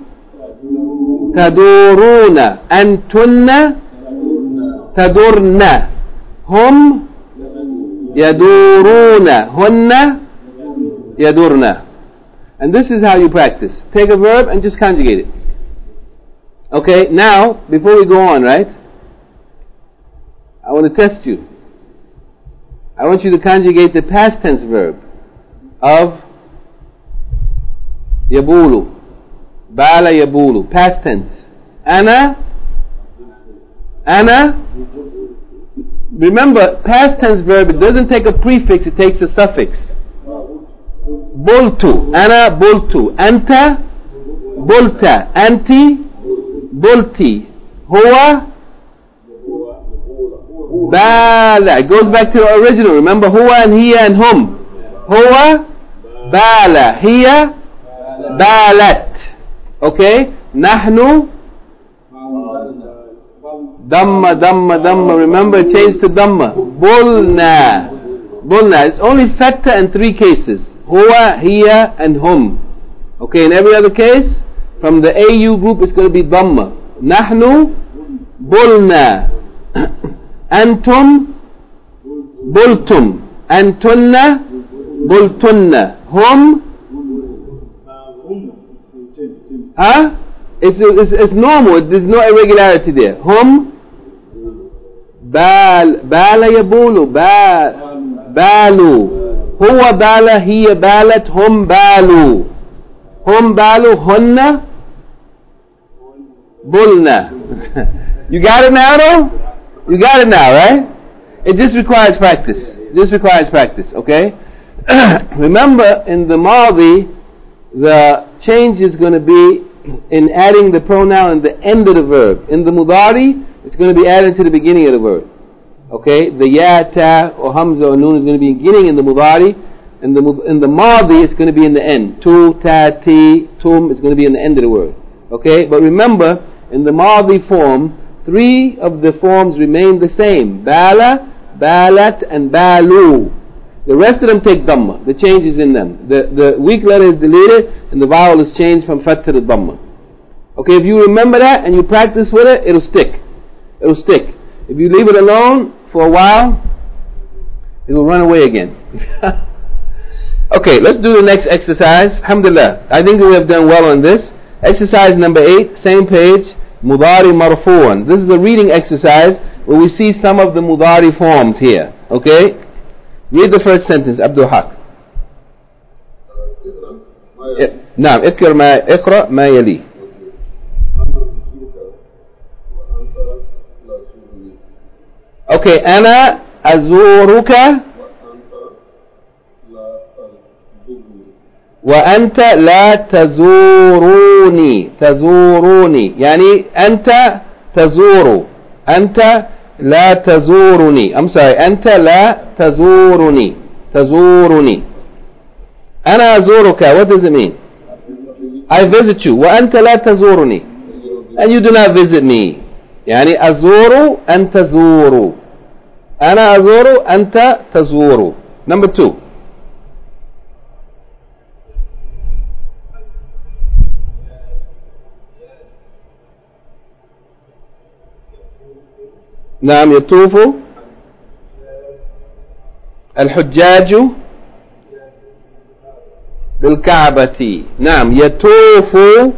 تدورون أنتن تدورن هم يدورون هن يدورن. And this is how you practice. Take a verb and just conjugate it. Okay, now before we go on, right, I want to test you. I want you to conjugate the past tense verb of yabulu, bala yabulu, past tense. Ana. Remember, past tense verb, it doesn't take a prefix, it takes a suffix. Bultu, ana bultu, anta bulta, anti bulti, huwa bala. It goes back to the original. Remember, huwa and hiya and hum. Huwa bala, hiya balat. Okay? Nahnu Dhamma, Dhamma, Dhamma. Remember, it changed to Dhamma. Bulna. Bulna. It's only fatha in 3 cases. Huwa, hiya, and hum. Okay, in every other case, from the AU group, it's going to be Dhamma. Nahnu, bulna. Antum, bultum. Antunna, bultunna. Hum, huh? It's normal. There's no irregularity there. Hum, bala yabulu, balu. Huwa bala, hiya balat, hum balu. Hum balu, hunna, bulna. You got it now, though? You got it now, right? It just requires practice. Okay? Remember, in the Madi, the change is going to be in adding the pronoun in the end of the verb. In the Mudari, it's going to be added to the beginning of the verb. Okay? The ya, ta, or hamza, or noon is going to be beginning in the Mudari. In the Madi, it's going to be in the end. Tu, ta, ti, tum, it's going to be in the end of the word. Okay? But remember, in the Madi form, 3 of the forms remain the same. Bala, balat, and balu. The rest of them take Dhamma. The change is in them. The weak letter is deleted and the vowel is changed from Fatha to Dhamma. Okay, if you remember that and you practice with it, it'll stick. If you leave it alone for a while, it will run away again. Okay, let's do the next exercise. Alhamdulillah. I think we have done well on this. Exercise number 8, same page, Mudari Marfu'an. This is a reading exercise where we see some of the Mudari forms here. Okay? Read the first sentence, Abdul Haq. نعم اقرأ ما يلي. Okay, أنا أزورك وأنت لا تزوروني. يعني أنت تزور. أنت لا تزورني. I'm sorry. أنت لا تزورني. أنا أزورك. What does it mean? I visit you. وأنت لا تزورني. And you do not visit me. يعني أزور أنت تزور. أنا أزور أنت تزور. Number 2. نعم يطوف الحجاج بالكعبة. نعم يطوف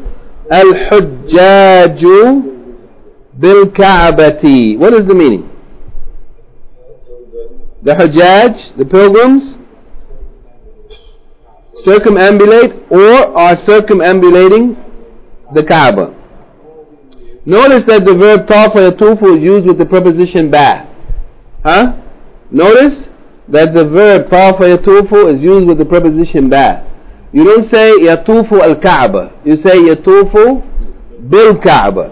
الحجاج بالكعبة. What is the meaning? The Hujjaj, the pilgrims, circumambulate or are circumambulating the Kaaba. Notice that the verb tafa yatufu is used with the preposition ba. Notice that the verb tafa yatufu is used with the preposition ba. You don't say yatufu al-Kaaba. You say yatufu bil-Kaaba.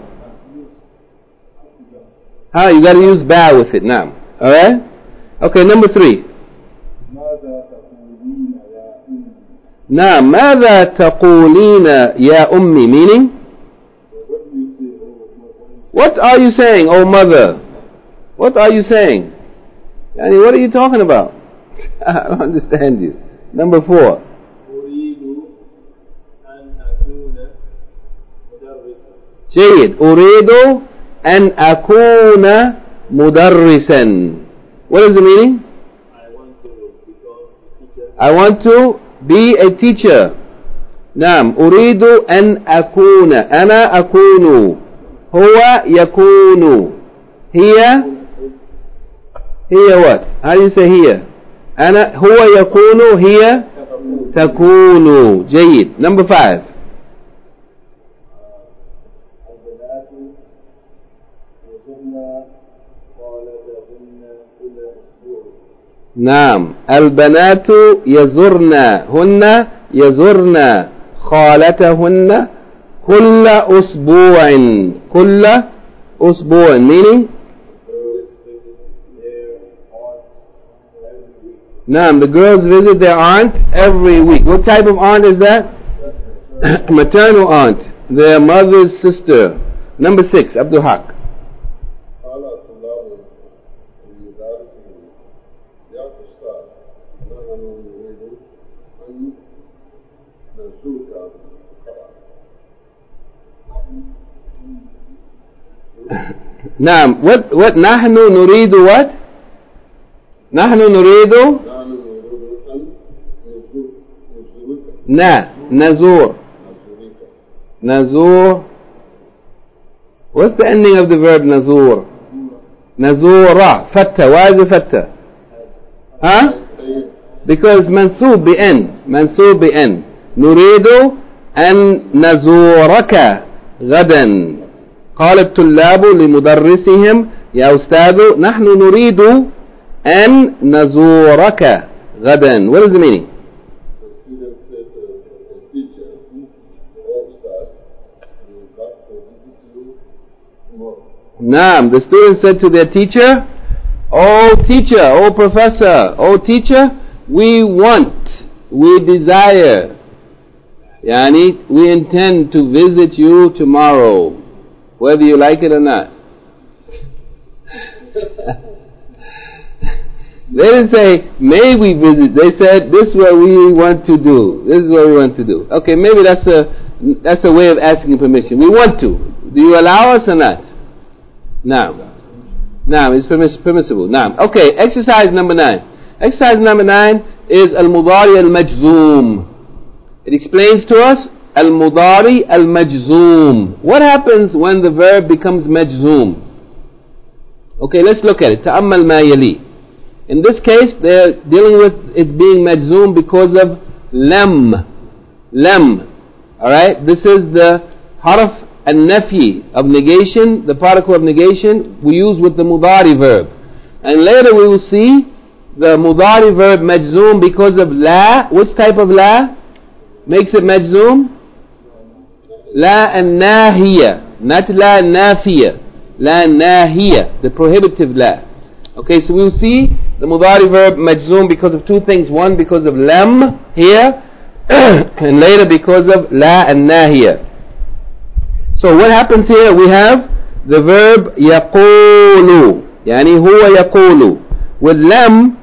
You got to use ba with it now. Alright? Okay, number 3. نعم ماذا تقولين يا أمي? Meaning, what are you saying, oh mother? What are you saying? Yani, what are you talking about? I don't understand you. Number 4. جيد. أريد أن أكون مدرسا. What is the meaning? I want to be a teacher. نعم أريد أن أكون. أنا أكون. هو يكون. هي what? How do you say here? أنا هو يكون. هي تكون. جيد. Number 5. نعم البنات يزرن. هن يزرن خالتهن كل أسبوع. كل أسبوع meaning, نعم the girls visit their aunt every week. What type of aunt is that? Maternal aunt, their mother's sister. Number 6, Abdul Haq. نعم. what نحن نريد what نحن نريد نزور. What's the ending of the verb نزور? نزورة. فتة. Why is it فتة? Huh? Because منصوب بأن. نريد أن نزورك غدا. قال الطلاب لمدرسهم يا أستاذ نحن نريد أن نزورك غدا. What is the meaning? Naam, the students said to their teacher, oh teacher, oh professor, oh teacher, we desire, yani, we intend to visit you tomorrow, whether you like it or not. They didn't say, may we visit, they said, this is what we want to do, Okay, maybe that's a way of asking permission. We want to. Do you allow us or not? Now, it's permissible. Now, okay, exercise number 9. Exercise number 9 is al-mudari al-majzoom. It explains to us al-mudari al-majzoom. What happens when the verb becomes majzoom? Okay, let's look at it. Ta'ammal ma yali. In this case, they're dealing with it being majzoom because of lam. Alright, this is the harf al-nafi of negation, the particle of negation we use with the mudari verb. And later we will see the mudari verb majzoom because of la. Which type of la makes it majzoom? La an-nahiya, not la an-nafiya. La an-nahiya, the prohibitive la. Okay, so we will see the mudari verb majzoom because of two things. One, because of lam here, and later because of la an-nahiya. So what happens here? We have the verb يقول, يعني هو يقول. With lam,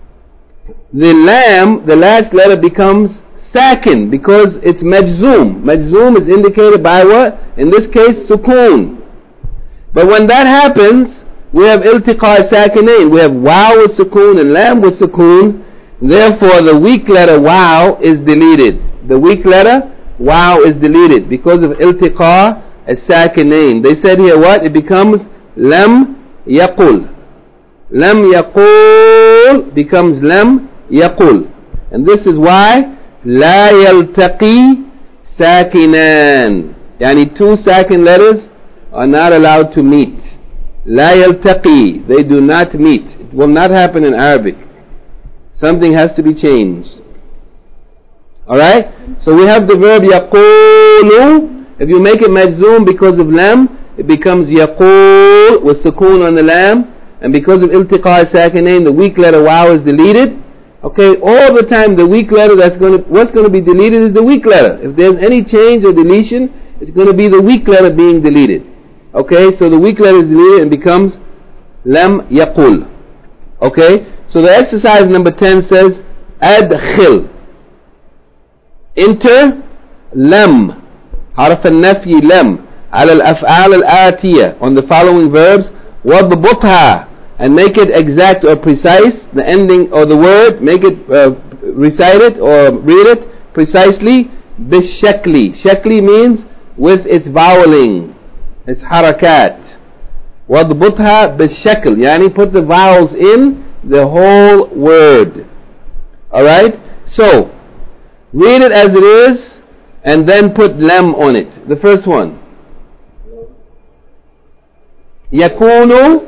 the last letter becomes sakin because it's majzoom. Majzoom is indicated by what? In this case, sukoon. But when that happens, we have iltiqa sakinain. We have waw with sukoon and lam with sukoon. Therefore, the weak letter waw is deleted. The weak letter waw is deleted because of iltiqa as-sakinain. They said here what? It becomes lam yaqul. Lam yaqul becomes lam yaqul. And this is why la yaltaqi sakinan. Yani two sakin letters are not allowed to meet. La yaltaqi, they do not meet. It will not happen in Arabic. Something has to be changed. Alright? So we have the verb yaqulu. If you make it majzoom because of lam, it becomes yaqul with sukoon on the lam, and because of iltiqa sakinain, the weak letter waw is deleted. Okay, all the time the weak letter what's going to be deleted is the weak letter. If there's any change or deletion, it's going to be the weak letter being deleted. Okay, so the weak letter is deleted and becomes lam yaqul. Okay, so the exercise number 10 says adkhil. Enter lam. حرف النفي لم على الأفعال الآتية on the following verbs وضبطها and make it exact or precise, the ending or the word, make it recite it or read it precisely. بالشكل. شكل means with its voweling, its harakat. وضبطها بالشكل يعني put the vowels in the whole word. Alright, so read it as it is and then put lam on it. The first one. يكون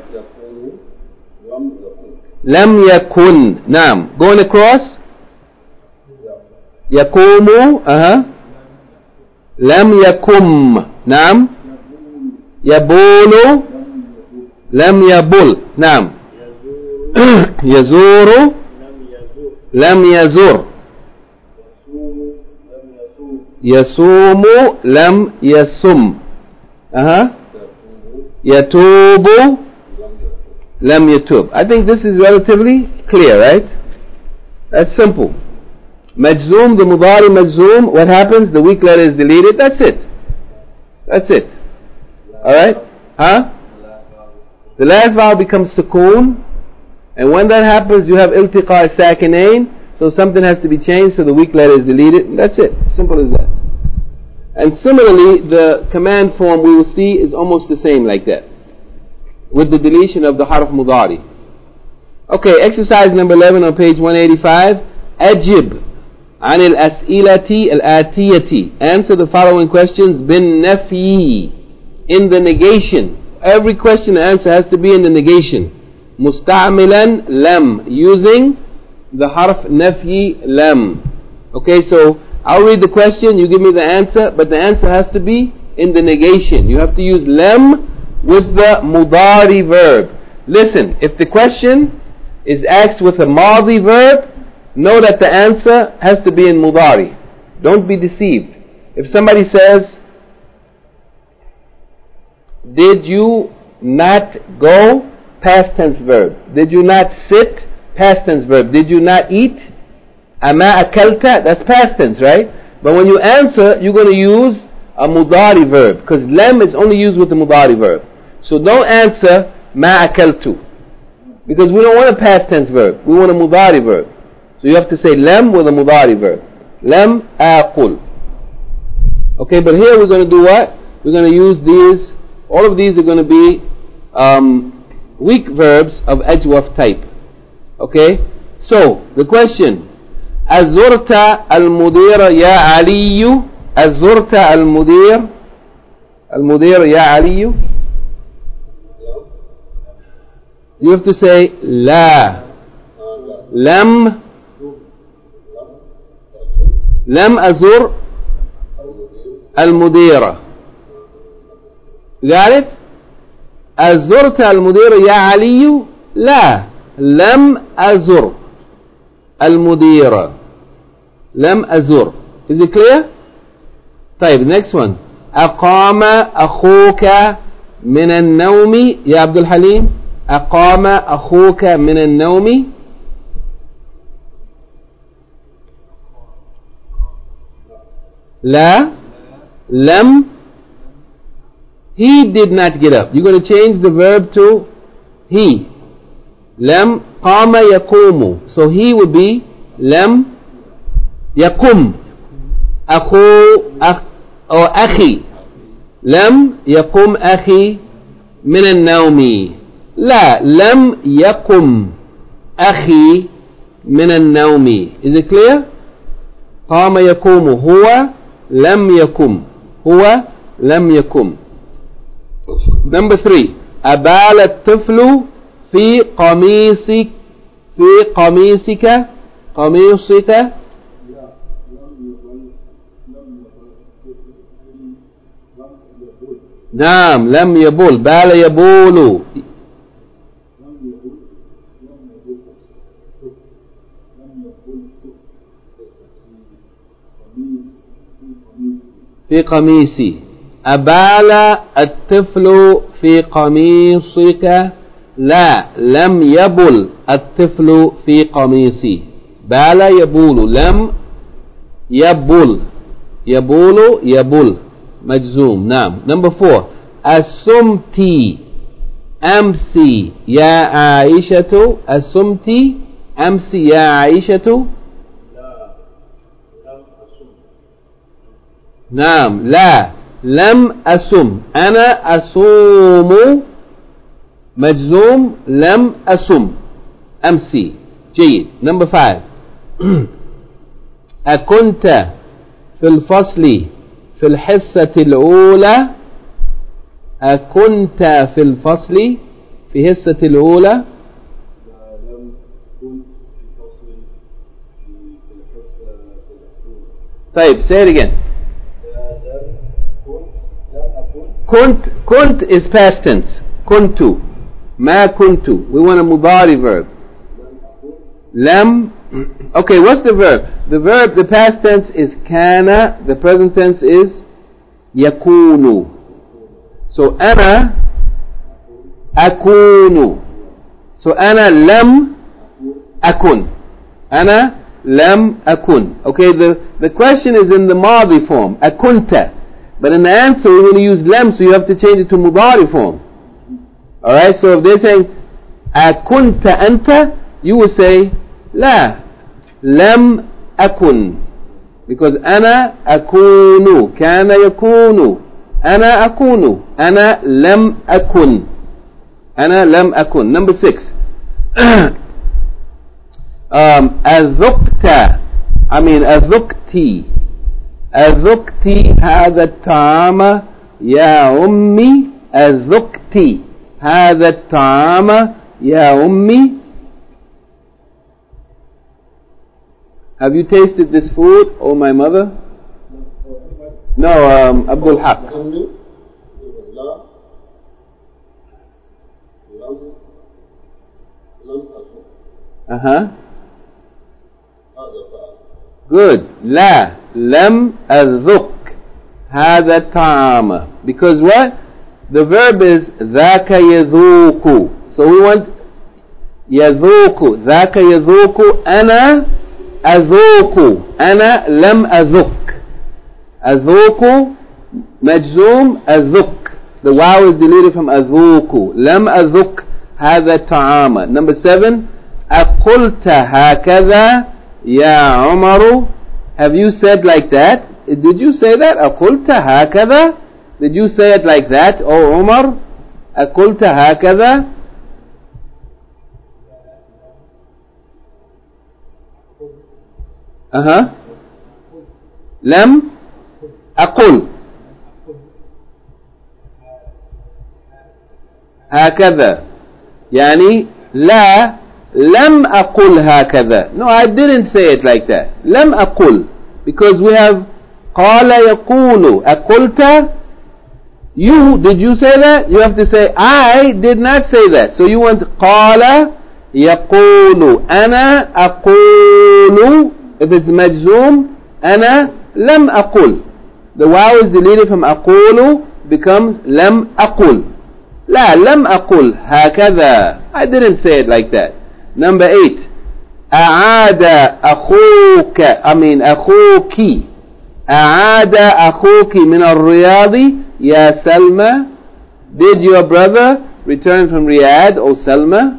لم يكن. نعم. Going across. يقوم. لم يقم. نعم. يبول. لم يبل. نعم. يزور. لم يزور. يصوم لم يصم. يتوب لم يتوب. I think this is relatively clear, right? That's simple. Majzoom, the mudari majzoom, what happens? The weak letter is deleted. That's it. That's it. Alright? Huh? The last vowel becomes sukoon. And when that happens, you have iltiqa sakinain. So something has to be changed, so the weak letter is deleted. And that's it. Simple as that. And similarly, the command form we will see is almost the same like that, with the deletion of the harf mudari. Okay, exercise number 11 on page 185. Ajib عن الأسئلة الآتية. Answer the following questions بالنفي, in the negation. Every question and answer has to be in the negation. مستعملا لم, using the harf nafyi lam. Okay, so I'll read the question, you give me the answer, but the answer has to be in the negation. You have to use lam with the mudari verb. Listen, if the question is asked with a madi verb, know that the answer has to be in mudari. Don't be deceived. If somebody says, did you not go? Past tense verb. Did you not sit? Past tense verb. Did you not eat? Ama akalta? That's past tense, right? But when you answer, you're going to use a mudari verb, because lam is only used with the mudari verb. So don't answer ma akaltu, because we don't want a past tense verb. We want a mudari verb. So you have to say lam with a mudari verb. Lam aqul. Okay, but here we're going to do what? We're going to use these. All of these are going to be weak verbs of ajwaf type. Okay? So, the question. أزرت المدير يا علي. أزرت المدير يا علي. You have to say لا. لم أزر المدير. Got it? أزرت المدير يا علي. لا, لم أزر المدير. لم أزر. Is it clear? طيب, next one. أقام أخوك من النوم يا عبد الحليم. أقام أخوك من النوم. لا, لم. He did not get up. You're going to change the verb to he. لم قام يقوم. So he would be لم يقم. أو أخي. لم يقم أخي من النوم. لا, لم يقم أخي من النوم. Is it clear? قام يقوم. هو لم يقم. هو لم يقم. Number 3. أبال الطفل في قميصك. نعم, لم يبول. بال يبول. في قميصي. أبال الطفل في قميصك. لا, لم يبل الطفل في قميصي. بال يبول. لم يبل. يبول مجزوم. نعم. Number 4. أسمتي أمسي يا عائشة. أسمتي أمسي يا عائشة. نعم, لا, لم أسم. أنا أصوم مجزوم. لم أسم أمسي. جيد. Number 5. أكنت في الفصل في الحصة الأولى. أكنت في الفصل في الحصة الأولى. طيب, say it again. كنت is past tense. كنت. ما كنت. We want a mudari verb. لم. Okay, what's the verb? The verb, the past tense is kana. The present tense is yakunu. So أنا أكون. So أنا لم أكن. أنا لم أكن. Okay, the question is in the ماضي form, أكنت. But in the answer we're going to use لم, so you have to change it to مضارع form. Alright, so if they're saying أكنت أنت, you will say لا لم أكن, because أنا أكون, كان يكون, أنا أكون, أنا لم أكن, أنا لم أكن. Number 6. أذقت أذقتي هذا الطعام يا أمي. أذقتي هذا الطعام يا أمي. Have you tasted this food, oh my mother? No, Abdul Haq. Good. لا لم أذق هذا الطعام. Because what? The verb is ذاك يذوق. So we want يذوق. ذاك يذوق. أنا أذوق. أنا لم أذق. أذوق مجزوم أذق. The واو is deleted from أذوق. لم أذق هذا الطعام. Number 7. أقلت هكذا يا عمر. Have you said like that? Did you say that? أقلت هكذا. Did you say it like that, oh Umar? أقلت هكذا. لم أقل هكذا. يعني لا لم أقل هكذا. No, I didn't say it like that. لم أقل. Because we have قال يقول. أقلت. You, did you say that? You have to say I did not say that. So you want قال يقول. أنا أقول. If it's مجزوم, أنا لم أقل. The واو is deleted from أقول, becomes لم أقل. لا لم أقل هكذا. I didn't say it like that. Number 8. أعاد أخوك أخوك. أعاد أخوك من الرياض يا سلمى. Did your brother return from Riyadh, O Salma?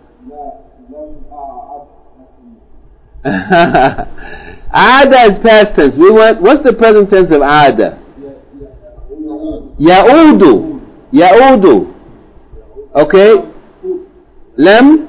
Aada is past tense. We want, what's the present tense of Aada? Ya'udu. Ya'udu. Okay. Lam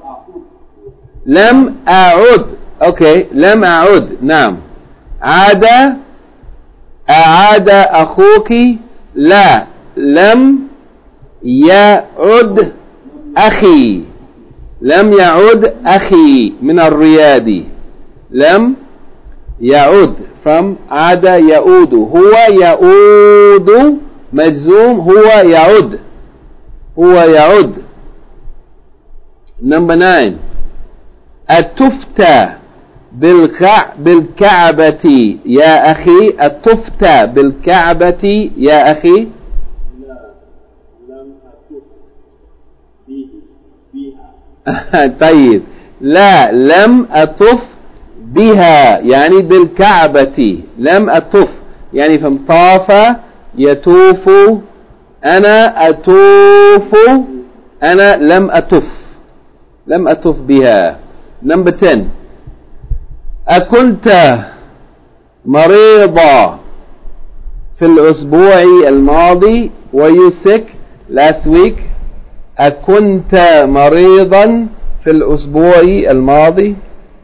a'ud. Okay. Lam a'ud. Naam. Aada. Aada akhuki. La. Lam ya'ud akhi. لم يعد أخي من الرياض. لم يعد from عاد يعود. هو يعود مجزوم. هو يعد. هو يعد. Number 9. التفتى بالكعبة يا أخي. التفتى بالكعبة يا أخي. طيب. لا لم أطف بها يعني بالكعبة. لم أطف يعني from طاف يطوف. أنا أطوف. أنا لم أطف. لم أطف بها. Number 10. أكنت مريضا في الأسبوع الماضي. Were you sick last week? أكنت مريضا في الأسبوع الماضي.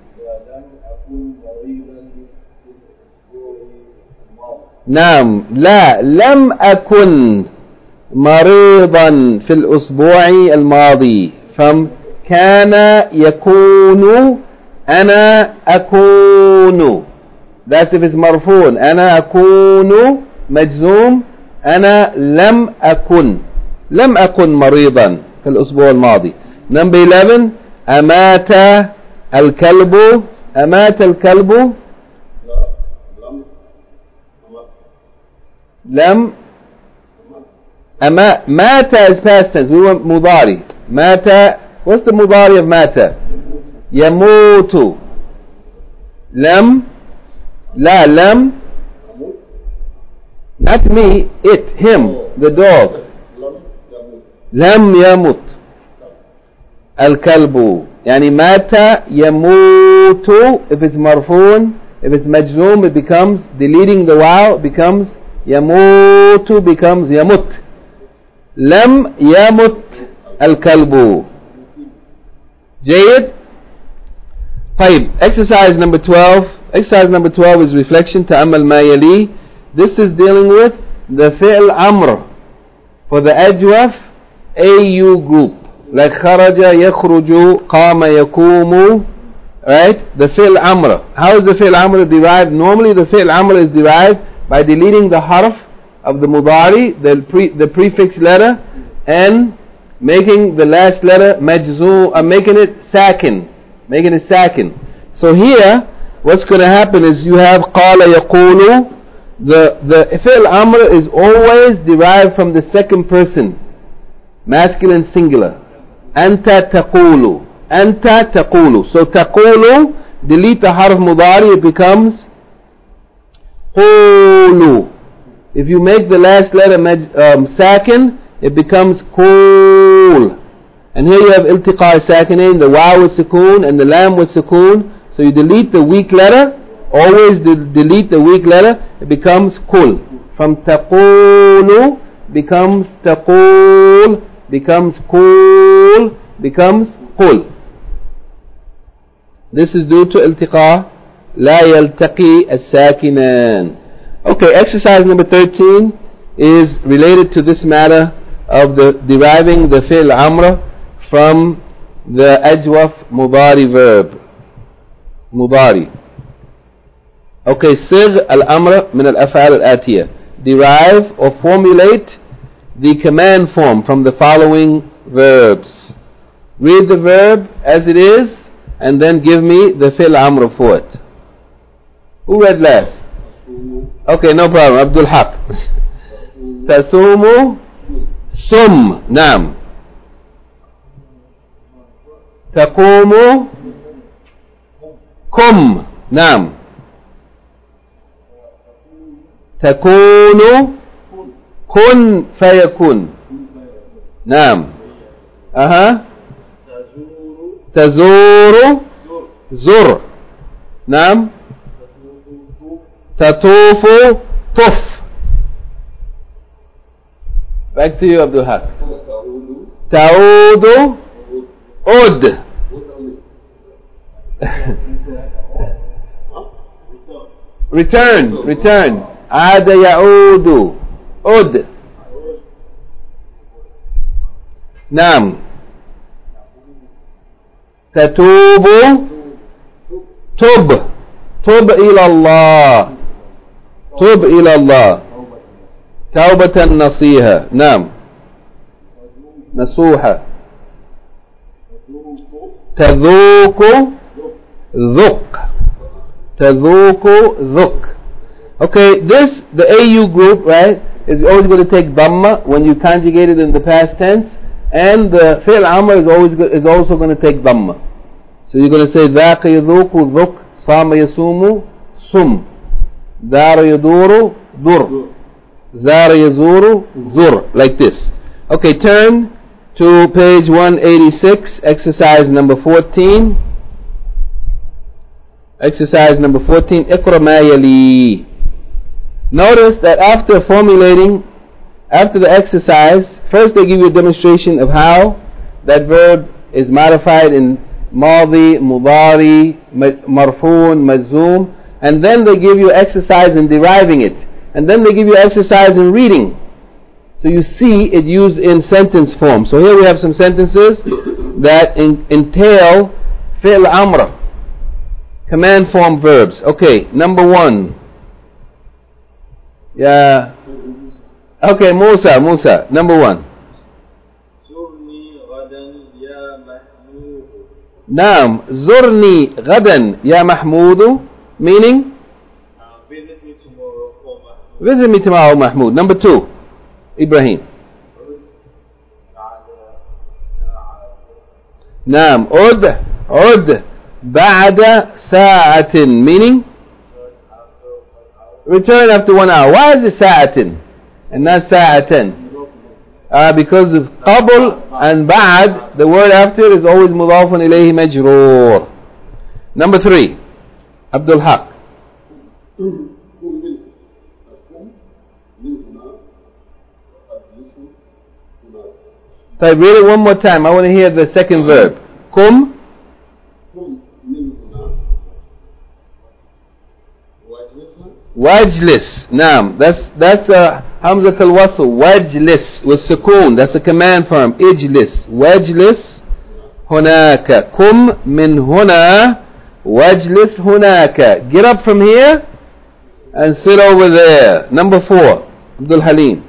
نعم. لا لم أكن مريضا في الأسبوع الماضي from كان يكون. أنا أكون. That's if it's مرفوع. أنا أكون مجزوم. أنا لم أكن. لم أكن مريضا في الأسبوع الماضي. Number 11. أمات الكلب. أمات الكلب. لم مات is past tense. We want مضاري. مات. What's the مضاري of مات? يموت. لم لا لم not me, it, him, the dog. لم يمت الكلب. يعني مات يموت if it's مرفون, if it's مجزوم it becomes, deleting the واو becomes يموت becomes يمت. لم يمت الكلب. جيد. طيب, exercise number 12. Exercise number 12 is reflection. تأمل ما يلي. This is dealing with the fi'l amr for the ajwaf AU group, like kharaja, yakhruju, qama, yakumu, right? The fi'l amr. How is the fi'l amr derived? Normally the fi'l amr is derived by deleting the harf of the mudari, the prefix letter, and making the last letter majzoo, making it sakin. So here, what's going to happen is you have qala yaqulu. The fi'l amr is always derived from the second person, masculine singular. Anta taqulu. So taqulu, delete the harf mudari, it becomes qulu. If you make the last letter sakin, it becomes qul. And here you have iltiqa sakinain, the waw with sukoon and the lam with sukoon. So you delete the weak letter, always delete the weak letter, it becomes qul. From taqulu becomes taqul, becomes qul, becomes qul. This is due to iltiqa la yaltaqi as-sakinan. Okay, exercise number 13 is related to this matter of deriving the fi'l amr from the ajwaf mudari verb. Mudari. Okay, صيغ الأمر من الأفعال الآتية. Derive or formulate the command form from the following verbs. Read the verb as it is and then give me the fi'l amr for it. Who read last? Okay, no problem. Abdul Haq. تسوم سم. نعم. تقوم كم. نعم. تكون كن فيكون. نعم. تزور زر. نعم. تطوف طف. Back to you, Abdul Haq. تعود عد. return. عاد يعود عد. نعم. تتوب تب إلى الله. توبة نصيحة. نعم. نصوحة. تذوق ذق. Okay, the AU group, right, is always going to take dhamma when you conjugate it in the past tense, and the fi'l amr is also going to take dhamma. So you're going to say ذاق يذوق ذق, صام يصوم صم, دار يدور dur, زار يزور zur, like this. Okay, turn to page 186, exercise number 14. Exercise number 14, اقرأ ما يلي. Notice that after the exercise, first they give you a demonstration of how that verb is modified in madi, mudari, marfoon, majzoom, and then they give you exercise in deriving it, and then they give you exercise in reading. So you see it used in sentence form. So here we have some sentences that entail fi'l amr, command form verbs. Okay, number 1. Yeah. Okay, Musa. Number 1. زرني غدا يا محمود. نعم. زرني غدا يا محمود. Meaning? Visit me tomorrow, oh Mahmoud. Visit me tomorrow, Mahmoud. Number 2. Ibrahim. نعم. عد بعد ساعة, meaning return after 1 hour. Why is it ساعة and not ساعة? Because of قبل and بعد, the word after is always مضاف إليه مجرور. Number 3, Abdul Haq. طيب, read it one more time. I want to hear the second verb. قم واجلس. نعم, that's Hamza al-Wasl. واجلس with sukoon. That's a command form. اجلس واجلس هناك. قم من هنا واجلس هناك. Get up from here and sit over there. Number 4, Abdul Halim.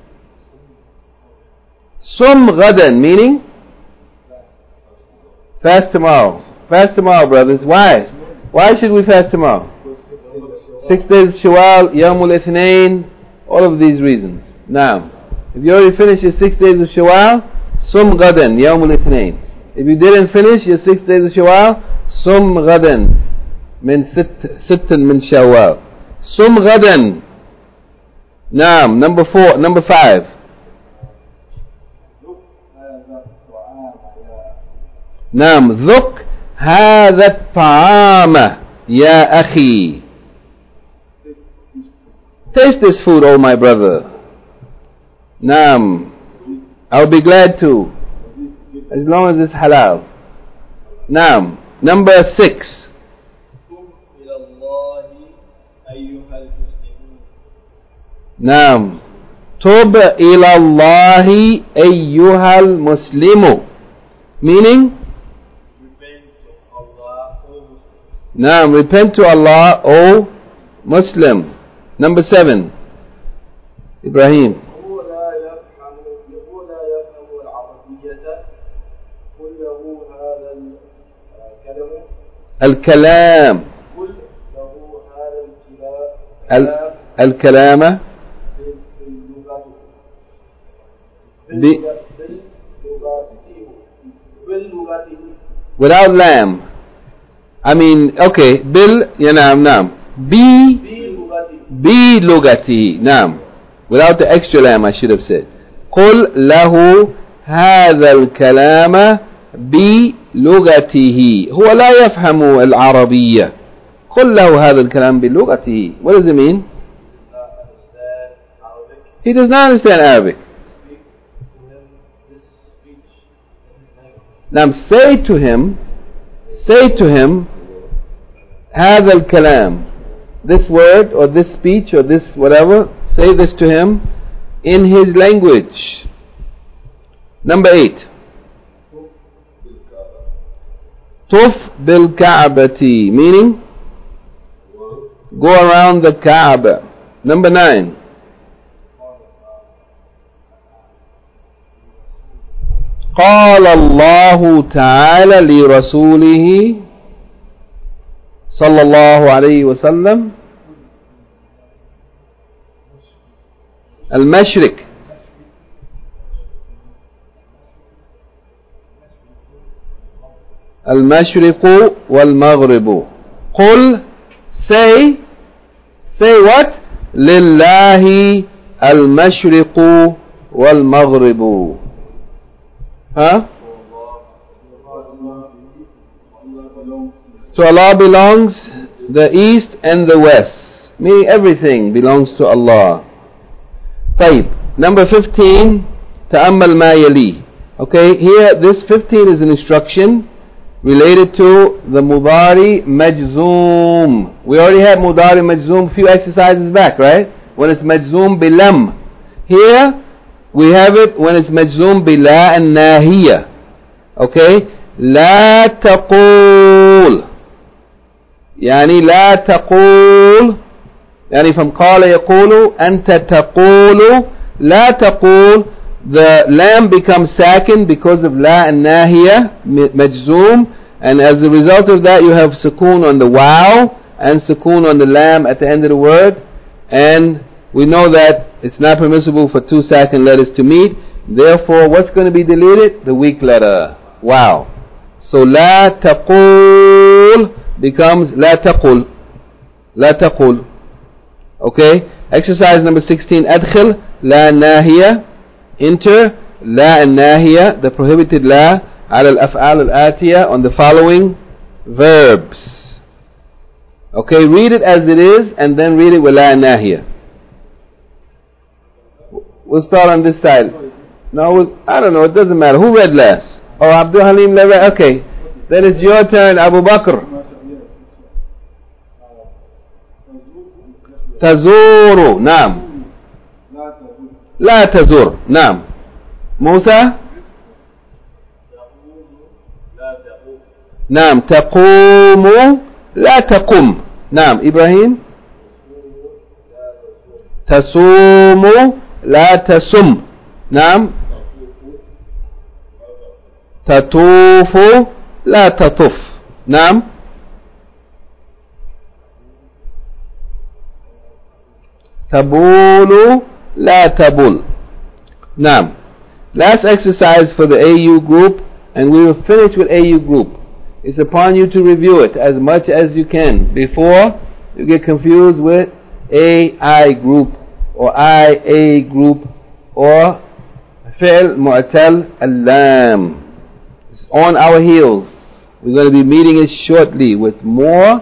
Sum ghadan, meaning fast tomorrow. Fast tomorrow, brothers. Why? Why should we fast tomorrow? 6 days Shawwal, Yawmul Ithnain, all of these reasons. Now, if you already finished your 6 days of Shawwal, Sum ghadan, Yawmul Ithnain. If you didn't finish your 6 days of Shawwal, Sum ghadan, min sittan min Shawwal. Sum ghadan. Now, number 5. نعم, ذق هذا الطعام يا أخي. Taste this food, oh my brother. نعم, I'll be glad to, as long as it's halal. نعم, number 6. نعم, تب إلى الله أيها المسلم, meaning Naam, repent to Allah, O Muslim. Number 7, Ibrahim. الكلام. الكلام without lam. I mean, okay, bil, ya naam, naam. Bi lugati, naam. Without the extra lam, I should have said. قل له هذا الكلام بلغته. هو لا يفهم العربية. قل له هذا الكلام بلغته. What does it mean? He does not understand Arabic. Now say to him, هذا الكلام, this word or this speech or this whatever, say this to him in his language. Number 8, طف بالكعبة, meaning go around the Kaaba. Number 9, قال الله تعالى لرسوله صلى الله عليه وسلم المشرق. المشرق والمغرب. قل, say what? لله المشرق والمغرب. Huh? To Allah belongs the east and the west, meaning everything belongs to Allah. طيب, number 15, تأمل ما يلي. Okay, here this 15 is an instruction related to the Mudari Majzoom. We already had Mudari Majzoom a few exercises back, right? When it's Majzoom bilam. Here we have it when it's Majzoom bila and Nahiya. Okay, لا تقول, يعني لا تقول, يعني from قال يقول, أنت تقول, لا تقول. The lam becomes sakin because of la and nahiya, majzoom, and as a result of that you have sukoon on the waw and sukoon on the lam at the end of the word, and we know that it's not permissible for two sakin letters to meet. Therefore, what's going to be deleted? The weak letter, waw. So لا تقول becomes لا تقل. لا تقل. Okay. Exercise number 16. أدخل لا ناهية. Enter لا الناهية, the prohibited لا, على الأفعال الآتية, on the following verbs. Okay, read it as it is and then read it with لا الناهية. We'll start on this side. No, I don't know, it doesn't matter. Who read last? Oh, Abdul Halim read. Okay, then it's your turn, Abu Bakr. تزور. نعم. لا تزور. نعم. موسى. نعم. تقوم لا تقم. نعم. إبراهيم. تصوم لا تصم. نعم. تطوف لا تطف. نعم. تبول لا تبول. نعم. Last exercise for the AU group, and we will finish with AU group. It's upon you to review it as much as you can before you get confused with AI group or IA group or فعل معتل اللام. It's on our heels. We're going to be meeting it shortly with more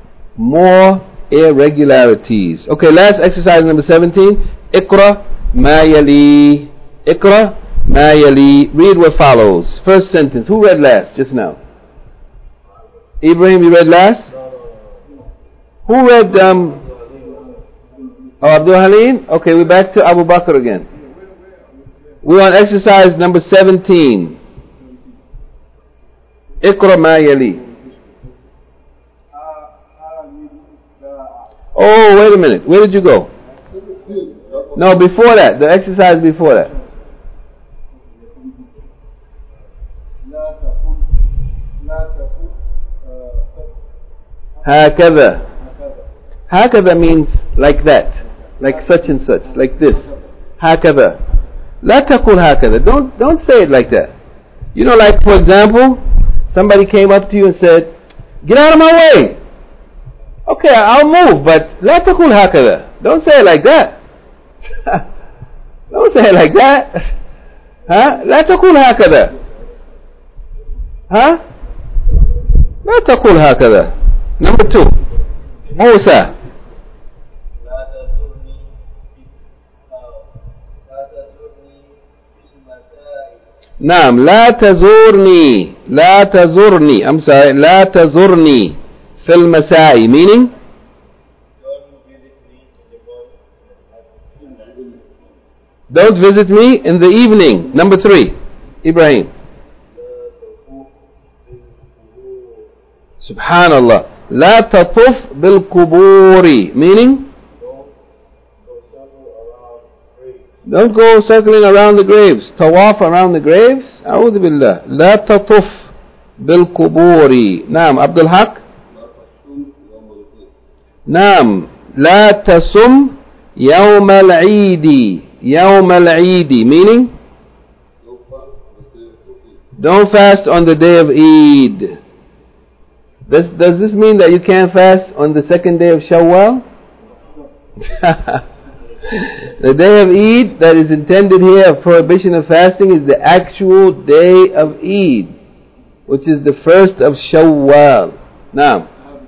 irregularities. Okay, last exercise number 17. اقرأ ما يلي. اقرأ ما يلي. Read what follows. First sentence. Who read last just now? Ibrahim, you read last? Who read Abdul Halim? Okay, we're back to Abu Bakr again. We're on exercise number 17. اقرأ ما يلي. Oh, wait a minute. Where did you go? No, before that. The exercise before that. هكذا. هكذا means like that. Like such and such. Like this. هكذا. لا تقول هكذا. Don't say it like that. You know, like for example, somebody came up to you and said, "Get out of my way." Okay, I'll move, but لا تقول هكذا. Don't say it like that. Don't say it like that. ها؟ لا تقول هكذا. ها؟ لا تقول هكذا. Number 2. موسى. نعم. لا تزورني. لا تزورني. I'm sorry. لا تزورني في المساء. Meaning? Don't visit me in the evening. Number 3. Ibrahim. Subhanallah. لا تطف بالقبور. Meaning? Don't go circling around the graves. Tawaf around the graves. أعوذ بالله. لا تطف بالقبور. نعم. عبد الحق. نعم. لا تصم يوم العيد. يوم العيد. Meaning? Don't fast on the day of Eid. Does this mean that you can't fast on the second day of Shawwal? The day of Eid that is intended here of prohibition of fasting is the actual day of Eid, which is the first of Shawwal. Now,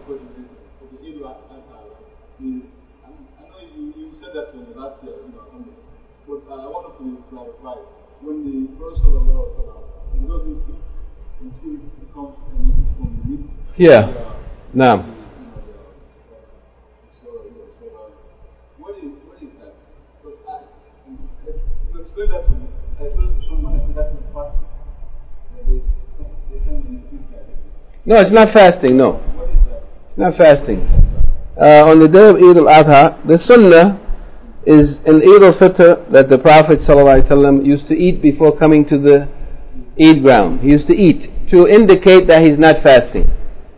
yeah. Now. What is that? Because you explained that to me. I explained to someone. I said that's not fasting. No, it's not fasting. No, What is that? it's not fasting. On the day of Eid al-Adha, the Sunnah is in Eid al-Fitr that the Prophet ﷺ used to eat before coming to the Eid ground. He used to eat to indicate that he's not fasting.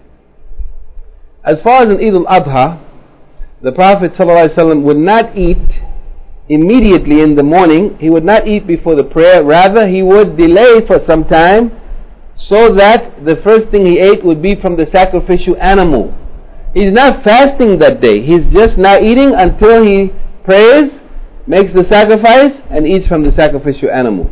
As far as in Eid al-Adha, the Prophet ﷺ would not eat immediately in the morning. He would not eat before the prayer. Rather, he would delay for some time so that the first thing he ate would be from the sacrificial animal. He's not fasting that day. He's just not eating until he prays, makes the sacrifice, and eats from the sacrificial animal.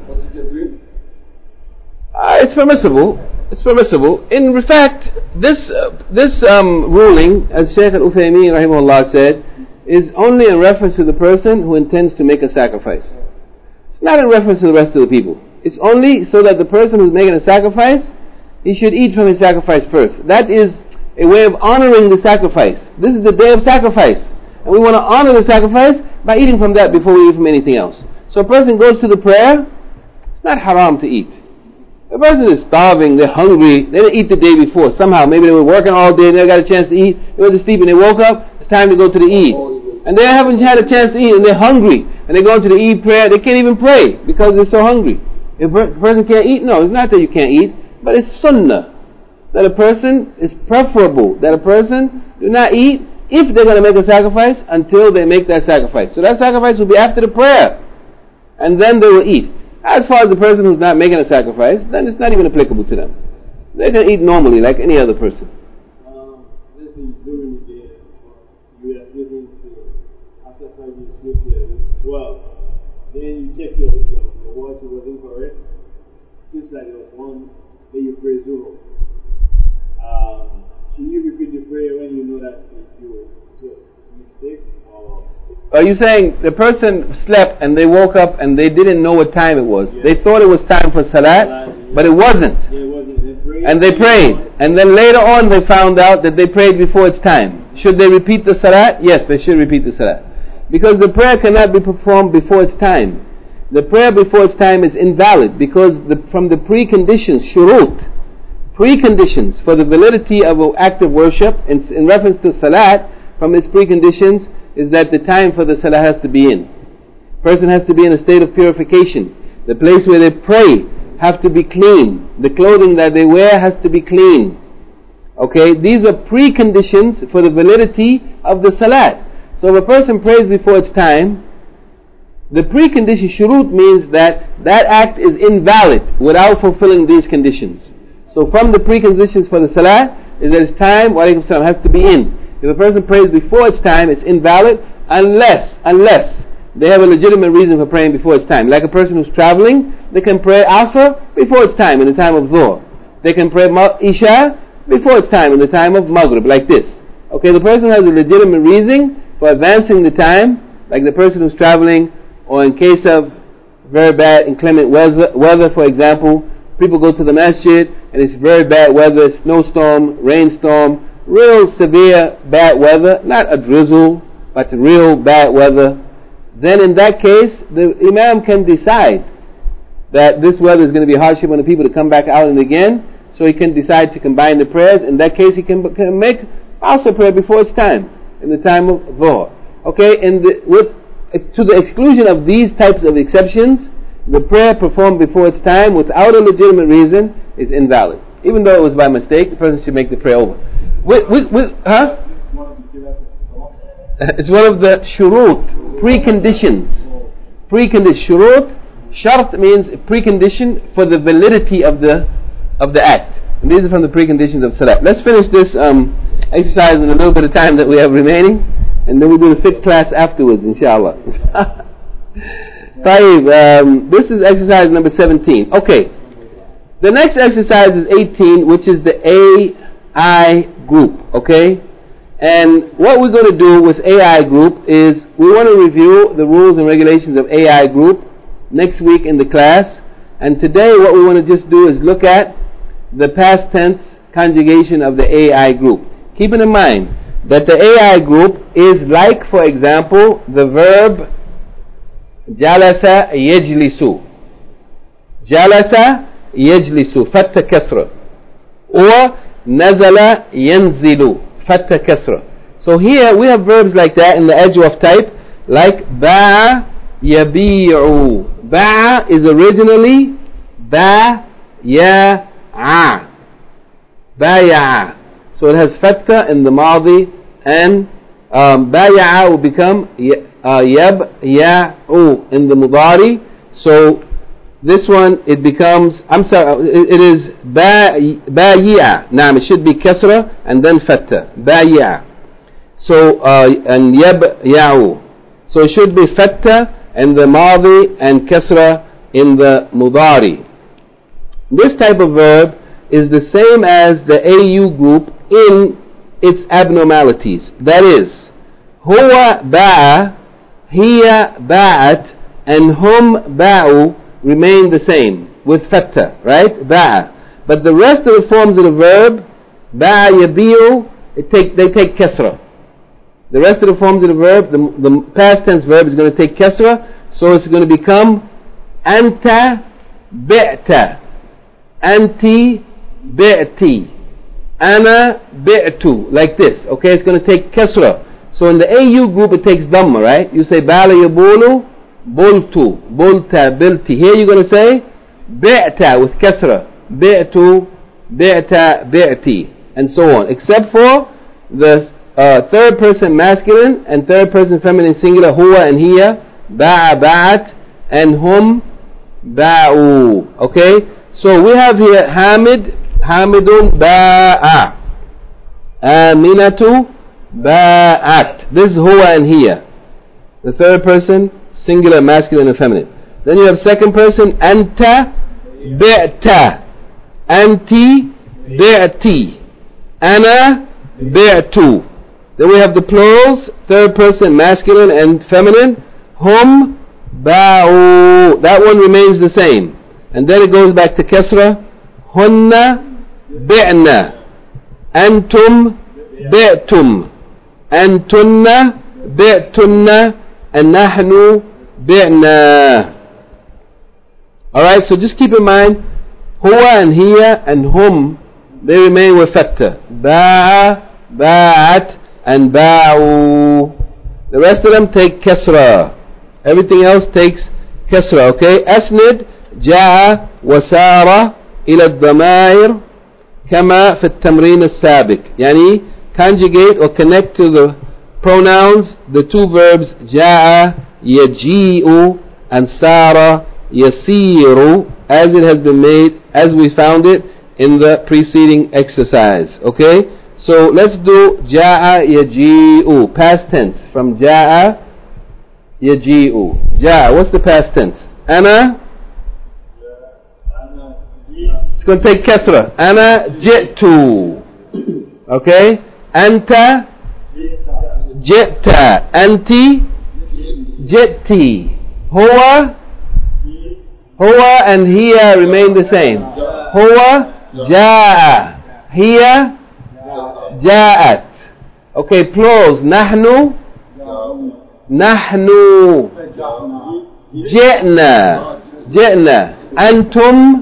It's permissible. It's permissible. In fact, this ruling, as Shaykh Al-Uthaymeen rahimahullah said, is only in reference to the person who intends to make a sacrifice. It's not in reference to the rest of the people. It's only so that the person who's making a sacrifice, he should eat from his sacrifice first. That is a way of honoring the sacrifice. This is the day of sacrifice, and we want to honor the sacrifice by eating from that before we eat from anything else. So a person goes to the prayer, it's not haram to eat. A person is starving, they're hungry, they didn't eat the day before. Somehow, maybe they were working all day, they never got a chance to eat, they went to sleep and they woke up, it's time to go to the Eid. And they haven't had a chance to eat and they're hungry, and they go into the Eid prayer, they can't even pray because they're so hungry. If a person can't eat, no, it's not that you can't eat, but it's sunnah. That a person is preferable, that a person do not eat if they're going to make a sacrifice until they make that sacrifice. So that sacrifice will be after the prayer, and then they will eat. As far as the person who's not making a sacrifice, then it's not even applicable to them. They can eat normally like any other person. Let's say during the day, you are sleeping after 5 you sleep till 12. Then you check your watch, it was incorrect. Seems like it was one, then you pray Zuhr. Should you repeat the prayer when you know that you just mistake? Or are you saying the person slept and they woke up and they didn't know what time it was? Yeah. They thought it was time for Salat, but it wasn't. Yeah, it wasn't. And they prayed. And then later on they found out that they prayed before its time. Should they repeat the Salat? Yes, they should repeat the Salat. Because the prayer cannot be performed before its time. The prayer before its time is invalid because from the preconditions, shurut, preconditions for the validity of an act of worship in reference to Salat, from its preconditions is that the time for the Salah has to be in. Person has to be in a state of purification. The place where they pray have to be clean. The clothing that they wear has to be clean. Okay, these are preconditions for the validity of the Salat. So if a person prays before its time, the precondition shurut means that act is invalid without fulfilling these conditions. So from the preconditions for the Salah is that its time, wa alaikum salam, has to be in. If a person prays before its time, it's invalid unless they have a legitimate reason for praying before its time. Like a person who's traveling, they can pray Asr before its time in the time of Dhuhr. They can pray Isha before its time in the time of Maghrib, like this. Okay, the person has a legitimate reason for advancing the time, like the person who's traveling, or in case of very bad inclement weather, for example, people go to the masjid and it's very bad weather, snowstorm, rainstorm, real severe bad weather, not a drizzle, but real bad weather. Then in that case, the Imam can decide that this weather is going to be hardship on the people to come back out and again, so he can decide to combine the prayers. In that case, he can make also prayer before its time, in the time of Dhuhr. Okay, to the exclusion of these types of exceptions, the prayer performed before its time without a legitimate reason is invalid. Even though it was by mistake, the person should make the prayer over. It's one of the shurut, preconditions. Shurut, shart means precondition for the validity of the act. And these are from the preconditions of salat. Let's finish this exercise in a little bit of time that we have remaining, and then we'll do the fiqh class afterwards, inshallah. This is exercise number 17. Okay. The next exercise is 18, which is the AI group. Okay? And what we're going to do with AI group is we want to review the rules and regulations of AI group next week in the class. And today what we want to just do is look at the past tense conjugation of the AI group. Keeping in mind that the AI group is like, for example, the verb jalasa yajlisu. Jalasa yajlisu, fatta kasra. Or nazala yanzilu, fatta kasra. So here we have verbs like that in the adjective type, like ba'a yabi'u. Ba'a is originally baya'a. Baya'a. So it has fatta in the madi, and baya'a will become yabya'u in the mudari. So this one it becomes, I'm sorry, it is بايع. نعم, it should be كسرة and then فتة. بايع. So and يبيع. So it should be فتة in the ماضي and كسرة in the مضاري. This type of verb is the same as the AU group in its abnormalities. That is, هو باع, هي باعت, and هم باعوا remain the same with فتة, right? باع. But the rest of the forms of the verb, باع يبيع, they take كسرة. The rest of the forms of the verb, the past tense verb is going to take كسرة, so it's going to become أنت بعت, أنتِ بعتِ, أنا بعت, like this. Okay, it's going to take كسرة. So in the AU group it takes dhamma, right? You say بال يبول, بلت, بلت, بلت. Here you're going to say بعت with كسرة, بعت, بعت, بعتي, and so on. Except for the third person masculine and third person feminine singular, هو and هي, باع, باعت, and هم باعوا. Okay, so we have here حامد, حامد باع, آمنة باعت. This is هو and هي, the third person singular, masculine and feminine. Then you have second person أنت بعت, أنتِ بعتِ, أنا بعت. Then we have the plurals, third person masculine and feminine, هم باعوا. That one remains the same, and then it goes back to كسرة, هن بعنا, أنتم بعتم, أنتن بعتن, and نحن بعنا. Alright, so just keep in mind, هو and هي and هم, they remain with فتة. باع, باعت, and باعوا. The rest of them take كسرة. Everything else takes كسرة. Okay, أسند جاء وسار إلى الضمائر كما في التمرين السابق. يعني conjugate or connect to the pronouns the two verbs جاء يجيء and سار يسير, as it has been made, as we found it in the preceding exercise. Okay, so let's do جاء يجيء, past tense from جاء يجيء. جاء, what's the past tense? أنا, it's going to take كسرة, أنا جئت. Okay, أنت جئت, أنتِ جئتِ. هو and هي remain the same. هو جاء, هي جاءت. Okay, plurals, نحن جئنا, جئنا. أنتم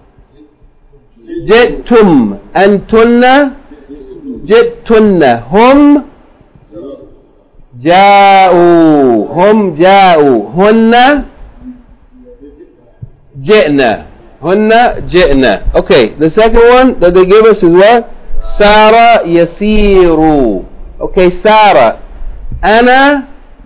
جئتم, أنتن جئتن. هم جاءوا, هن جئنا, Okay, the second one that they give us is what? سار يسير. Okay, سار, أنا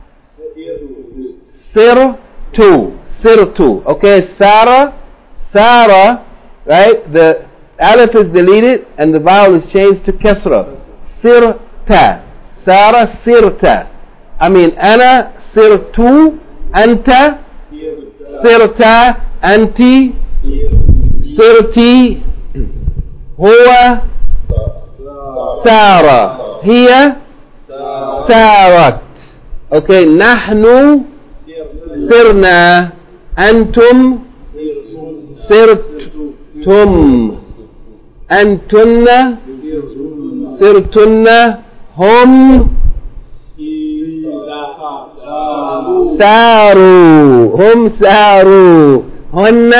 سرت. Okay, سار, right? The alif is deleted and the vowel is changed to كسرة. سرت, سار سرت. أنا سرت, أنت سرت, أنتِ سرتِ, هو سار, هي سارت. Okay, نحن سرنا, أنتم سرتم, أنتن سرتن, هم ساروا, هن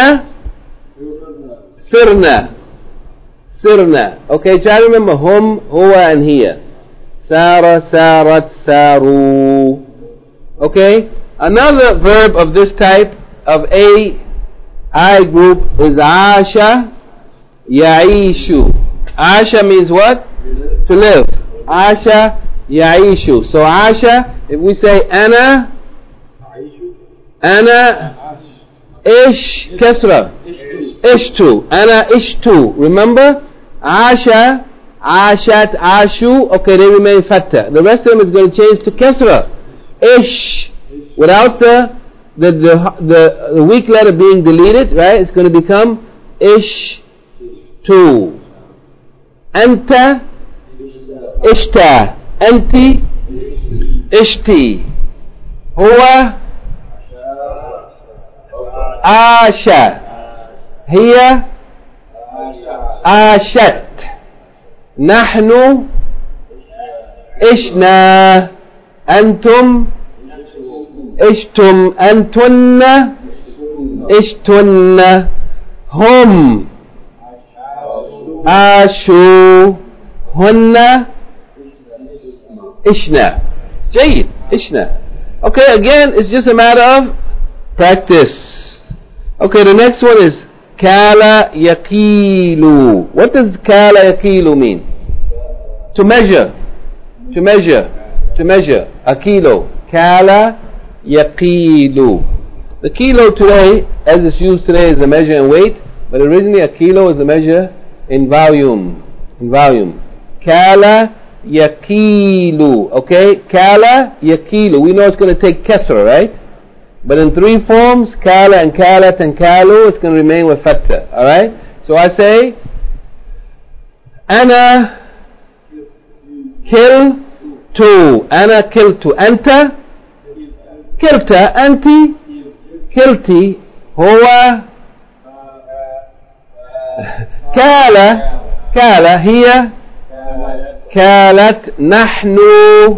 سرنا. Okay, try to remember هم, هو and هي. سار, سارت, ساروا. Okay, another verb of this type of I group is عاش يعيش. عاش means what? To live. عاش يعيش. So عاش, if we say أنا إيش كسرة إشتو أنا إشتو. Remember عاشا عاشت عاشو. Okay, they remain fatta. The rest of them is going to change to kasra. Ish, without the weak letter being deleted, right? It's going to become ish tu. Anta ishta. Anti ishti. Huwa asha. Hiya ashat. نحن إشنا. أنتم إشتم. أنتن إشتن. هم آشوا. هن إشنا. جيد. إشنا. Okay, again, it's just a matter of practice. Okay, the next one is Kala yaqilu. What does kala yaqilu mean? To measure. To measure. To measure. A kilo. Kala yaqilu. The kilo today, as it's used today, is a measure in weight, but originally a kilo is a measure in volume. In volume. Kala yaqilu. Okay? Kala yaqilu. We know it's going to take kasra, right? But in three forms, kala and kalat and kalu, it's going to remain with fatha. Alright? So I say, Ana kiltu. Ana kiltu. Anta kilta. Anti kilti. Huwa kala. Kala. Hiya kalat. Nahnu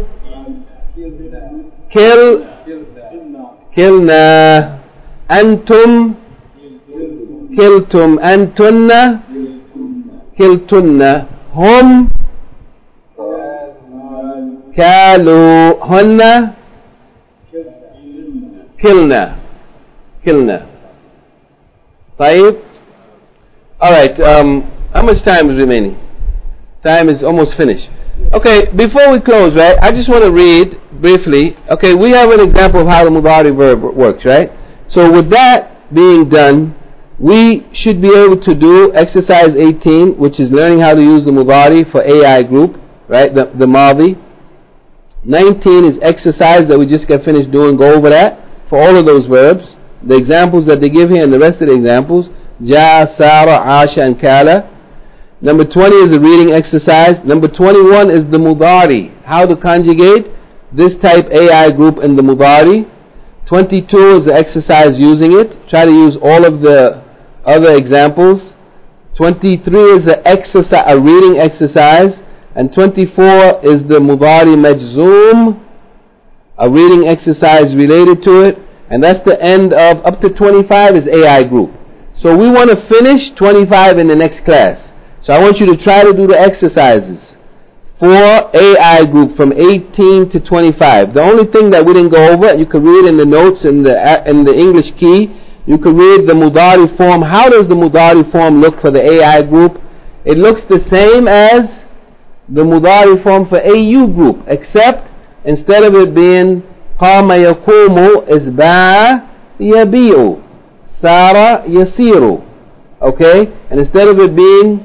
كلنا. أنتم كلتم. أنتن كلتن. هم كالوا. هن كلنا. كلنا. طيب. Alright, how much time is remaining? Time is almost finished. Okay, before we close, right, I just want to read briefly. Okay, we have an example of how the mudari verb works, right? So with that being done, we should be able to do exercise 18, which is learning how to use the mudari for AI group, right, the madi. 19 is exercise that we just got finished doing. Go over that for all of those verbs. The examples that they give here and the rest of the examples. Ja, Sara, Asha, and Kala. Number 20 is a reading exercise. Number 21 is the mudari, how to conjugate this type AI group in the mudari. 22 is the exercise using it. Try to use all of the other examples. 23 is the exercise, a reading exercise. And 24 is the mudari majzoom, a reading exercise related to it. And that's the end of, up to 25 is AI group. So we want to finish 25 in the next class. So I want you to try to do the exercises for AI group from 18 to 25. The only thing that we didn't go over, you can read in the notes in the English key, you can read the mudari form. How does the mudari form look for the AI group? It looks the same as the mudari form for AU group, except instead of it being قام يقوم is باع يبيع, سار يسير. Okay? And instead of it being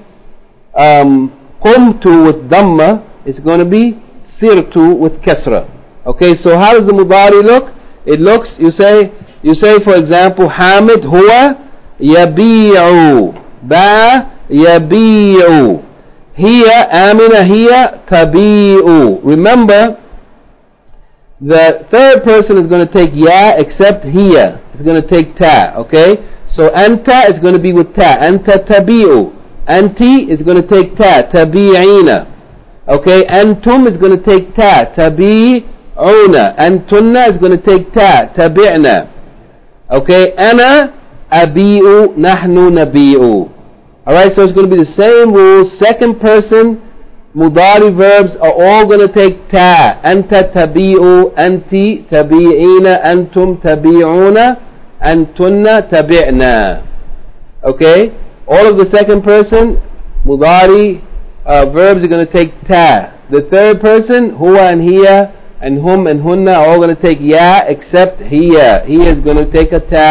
qumtu with dhamma, it's going to be sirtu with kasra. Okay, so how does the mudari look? It looks, you say for example, Hamid huwa yabi'u, ba yabi'u, hiya amina hiya tabi'u. Remember, the third person is going to take ya, except hiya. It's going to take ta, okay? So anta is going to be with ta, anta tabi'u. Anti is going to take ta, tabi'ina. Okay, antum is going to take ta, tabi'una. Antunna is going to take ta, tabi'na. Okay, ana abi'u, nahnu nabi'u. Alright, so it's going to be the same rules. Second person mudari verbs are all going to take ta. Anta tabi'u, anti tabi'ina, antum tabi'una, antunna tabi'na. Okay, all of the second person mudari verbs are going to take ta. The third person, huwa and hiya and hum and hunna, are all going to take ya except hiya. Hiya is going to take a ta,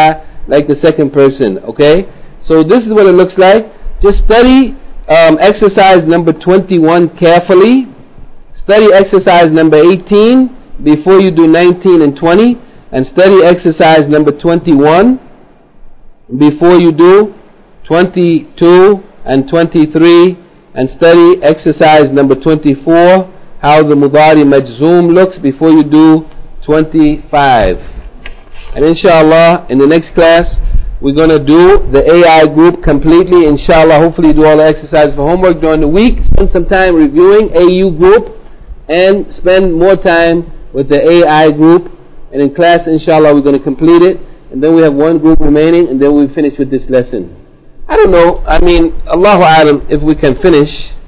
like the second person. Okay? So this is what it looks like. Just study exercise number 21 carefully. Study exercise number 18 before you do 19 and 20. And study exercise number 21 before you do 22 and 23. And study exercise number 24, how the Mudari Majzoom looks before you do 25. And inshallah, in the next class, we're going to do the AI group completely. Inshallah, hopefully do all the exercises for homework during the week. Spend some time reviewing AU group and spend more time with the AI group. And in class, inshallah, we're going to complete it. And then we have one group remaining, and then we finish with this lesson. I don't know. I mean, Allahu Alam, if we can finish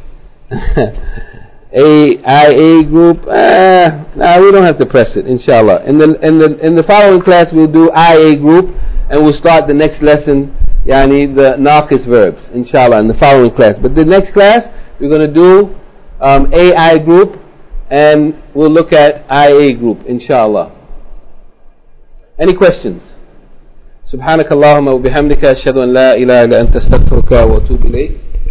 IA group. We don't have to press it, inshallah. In the following class, we'll do IA group, and we'll start the next lesson, yani the naqis verbs, inshallah, in the following class. But the next class, we're going to do AI group, and we'll look at IA group, inshallah. Any questions? سبحانك اللهم وبحمدك أشهد أن لا إله إلا أنت أستغفرك وأتوب إليك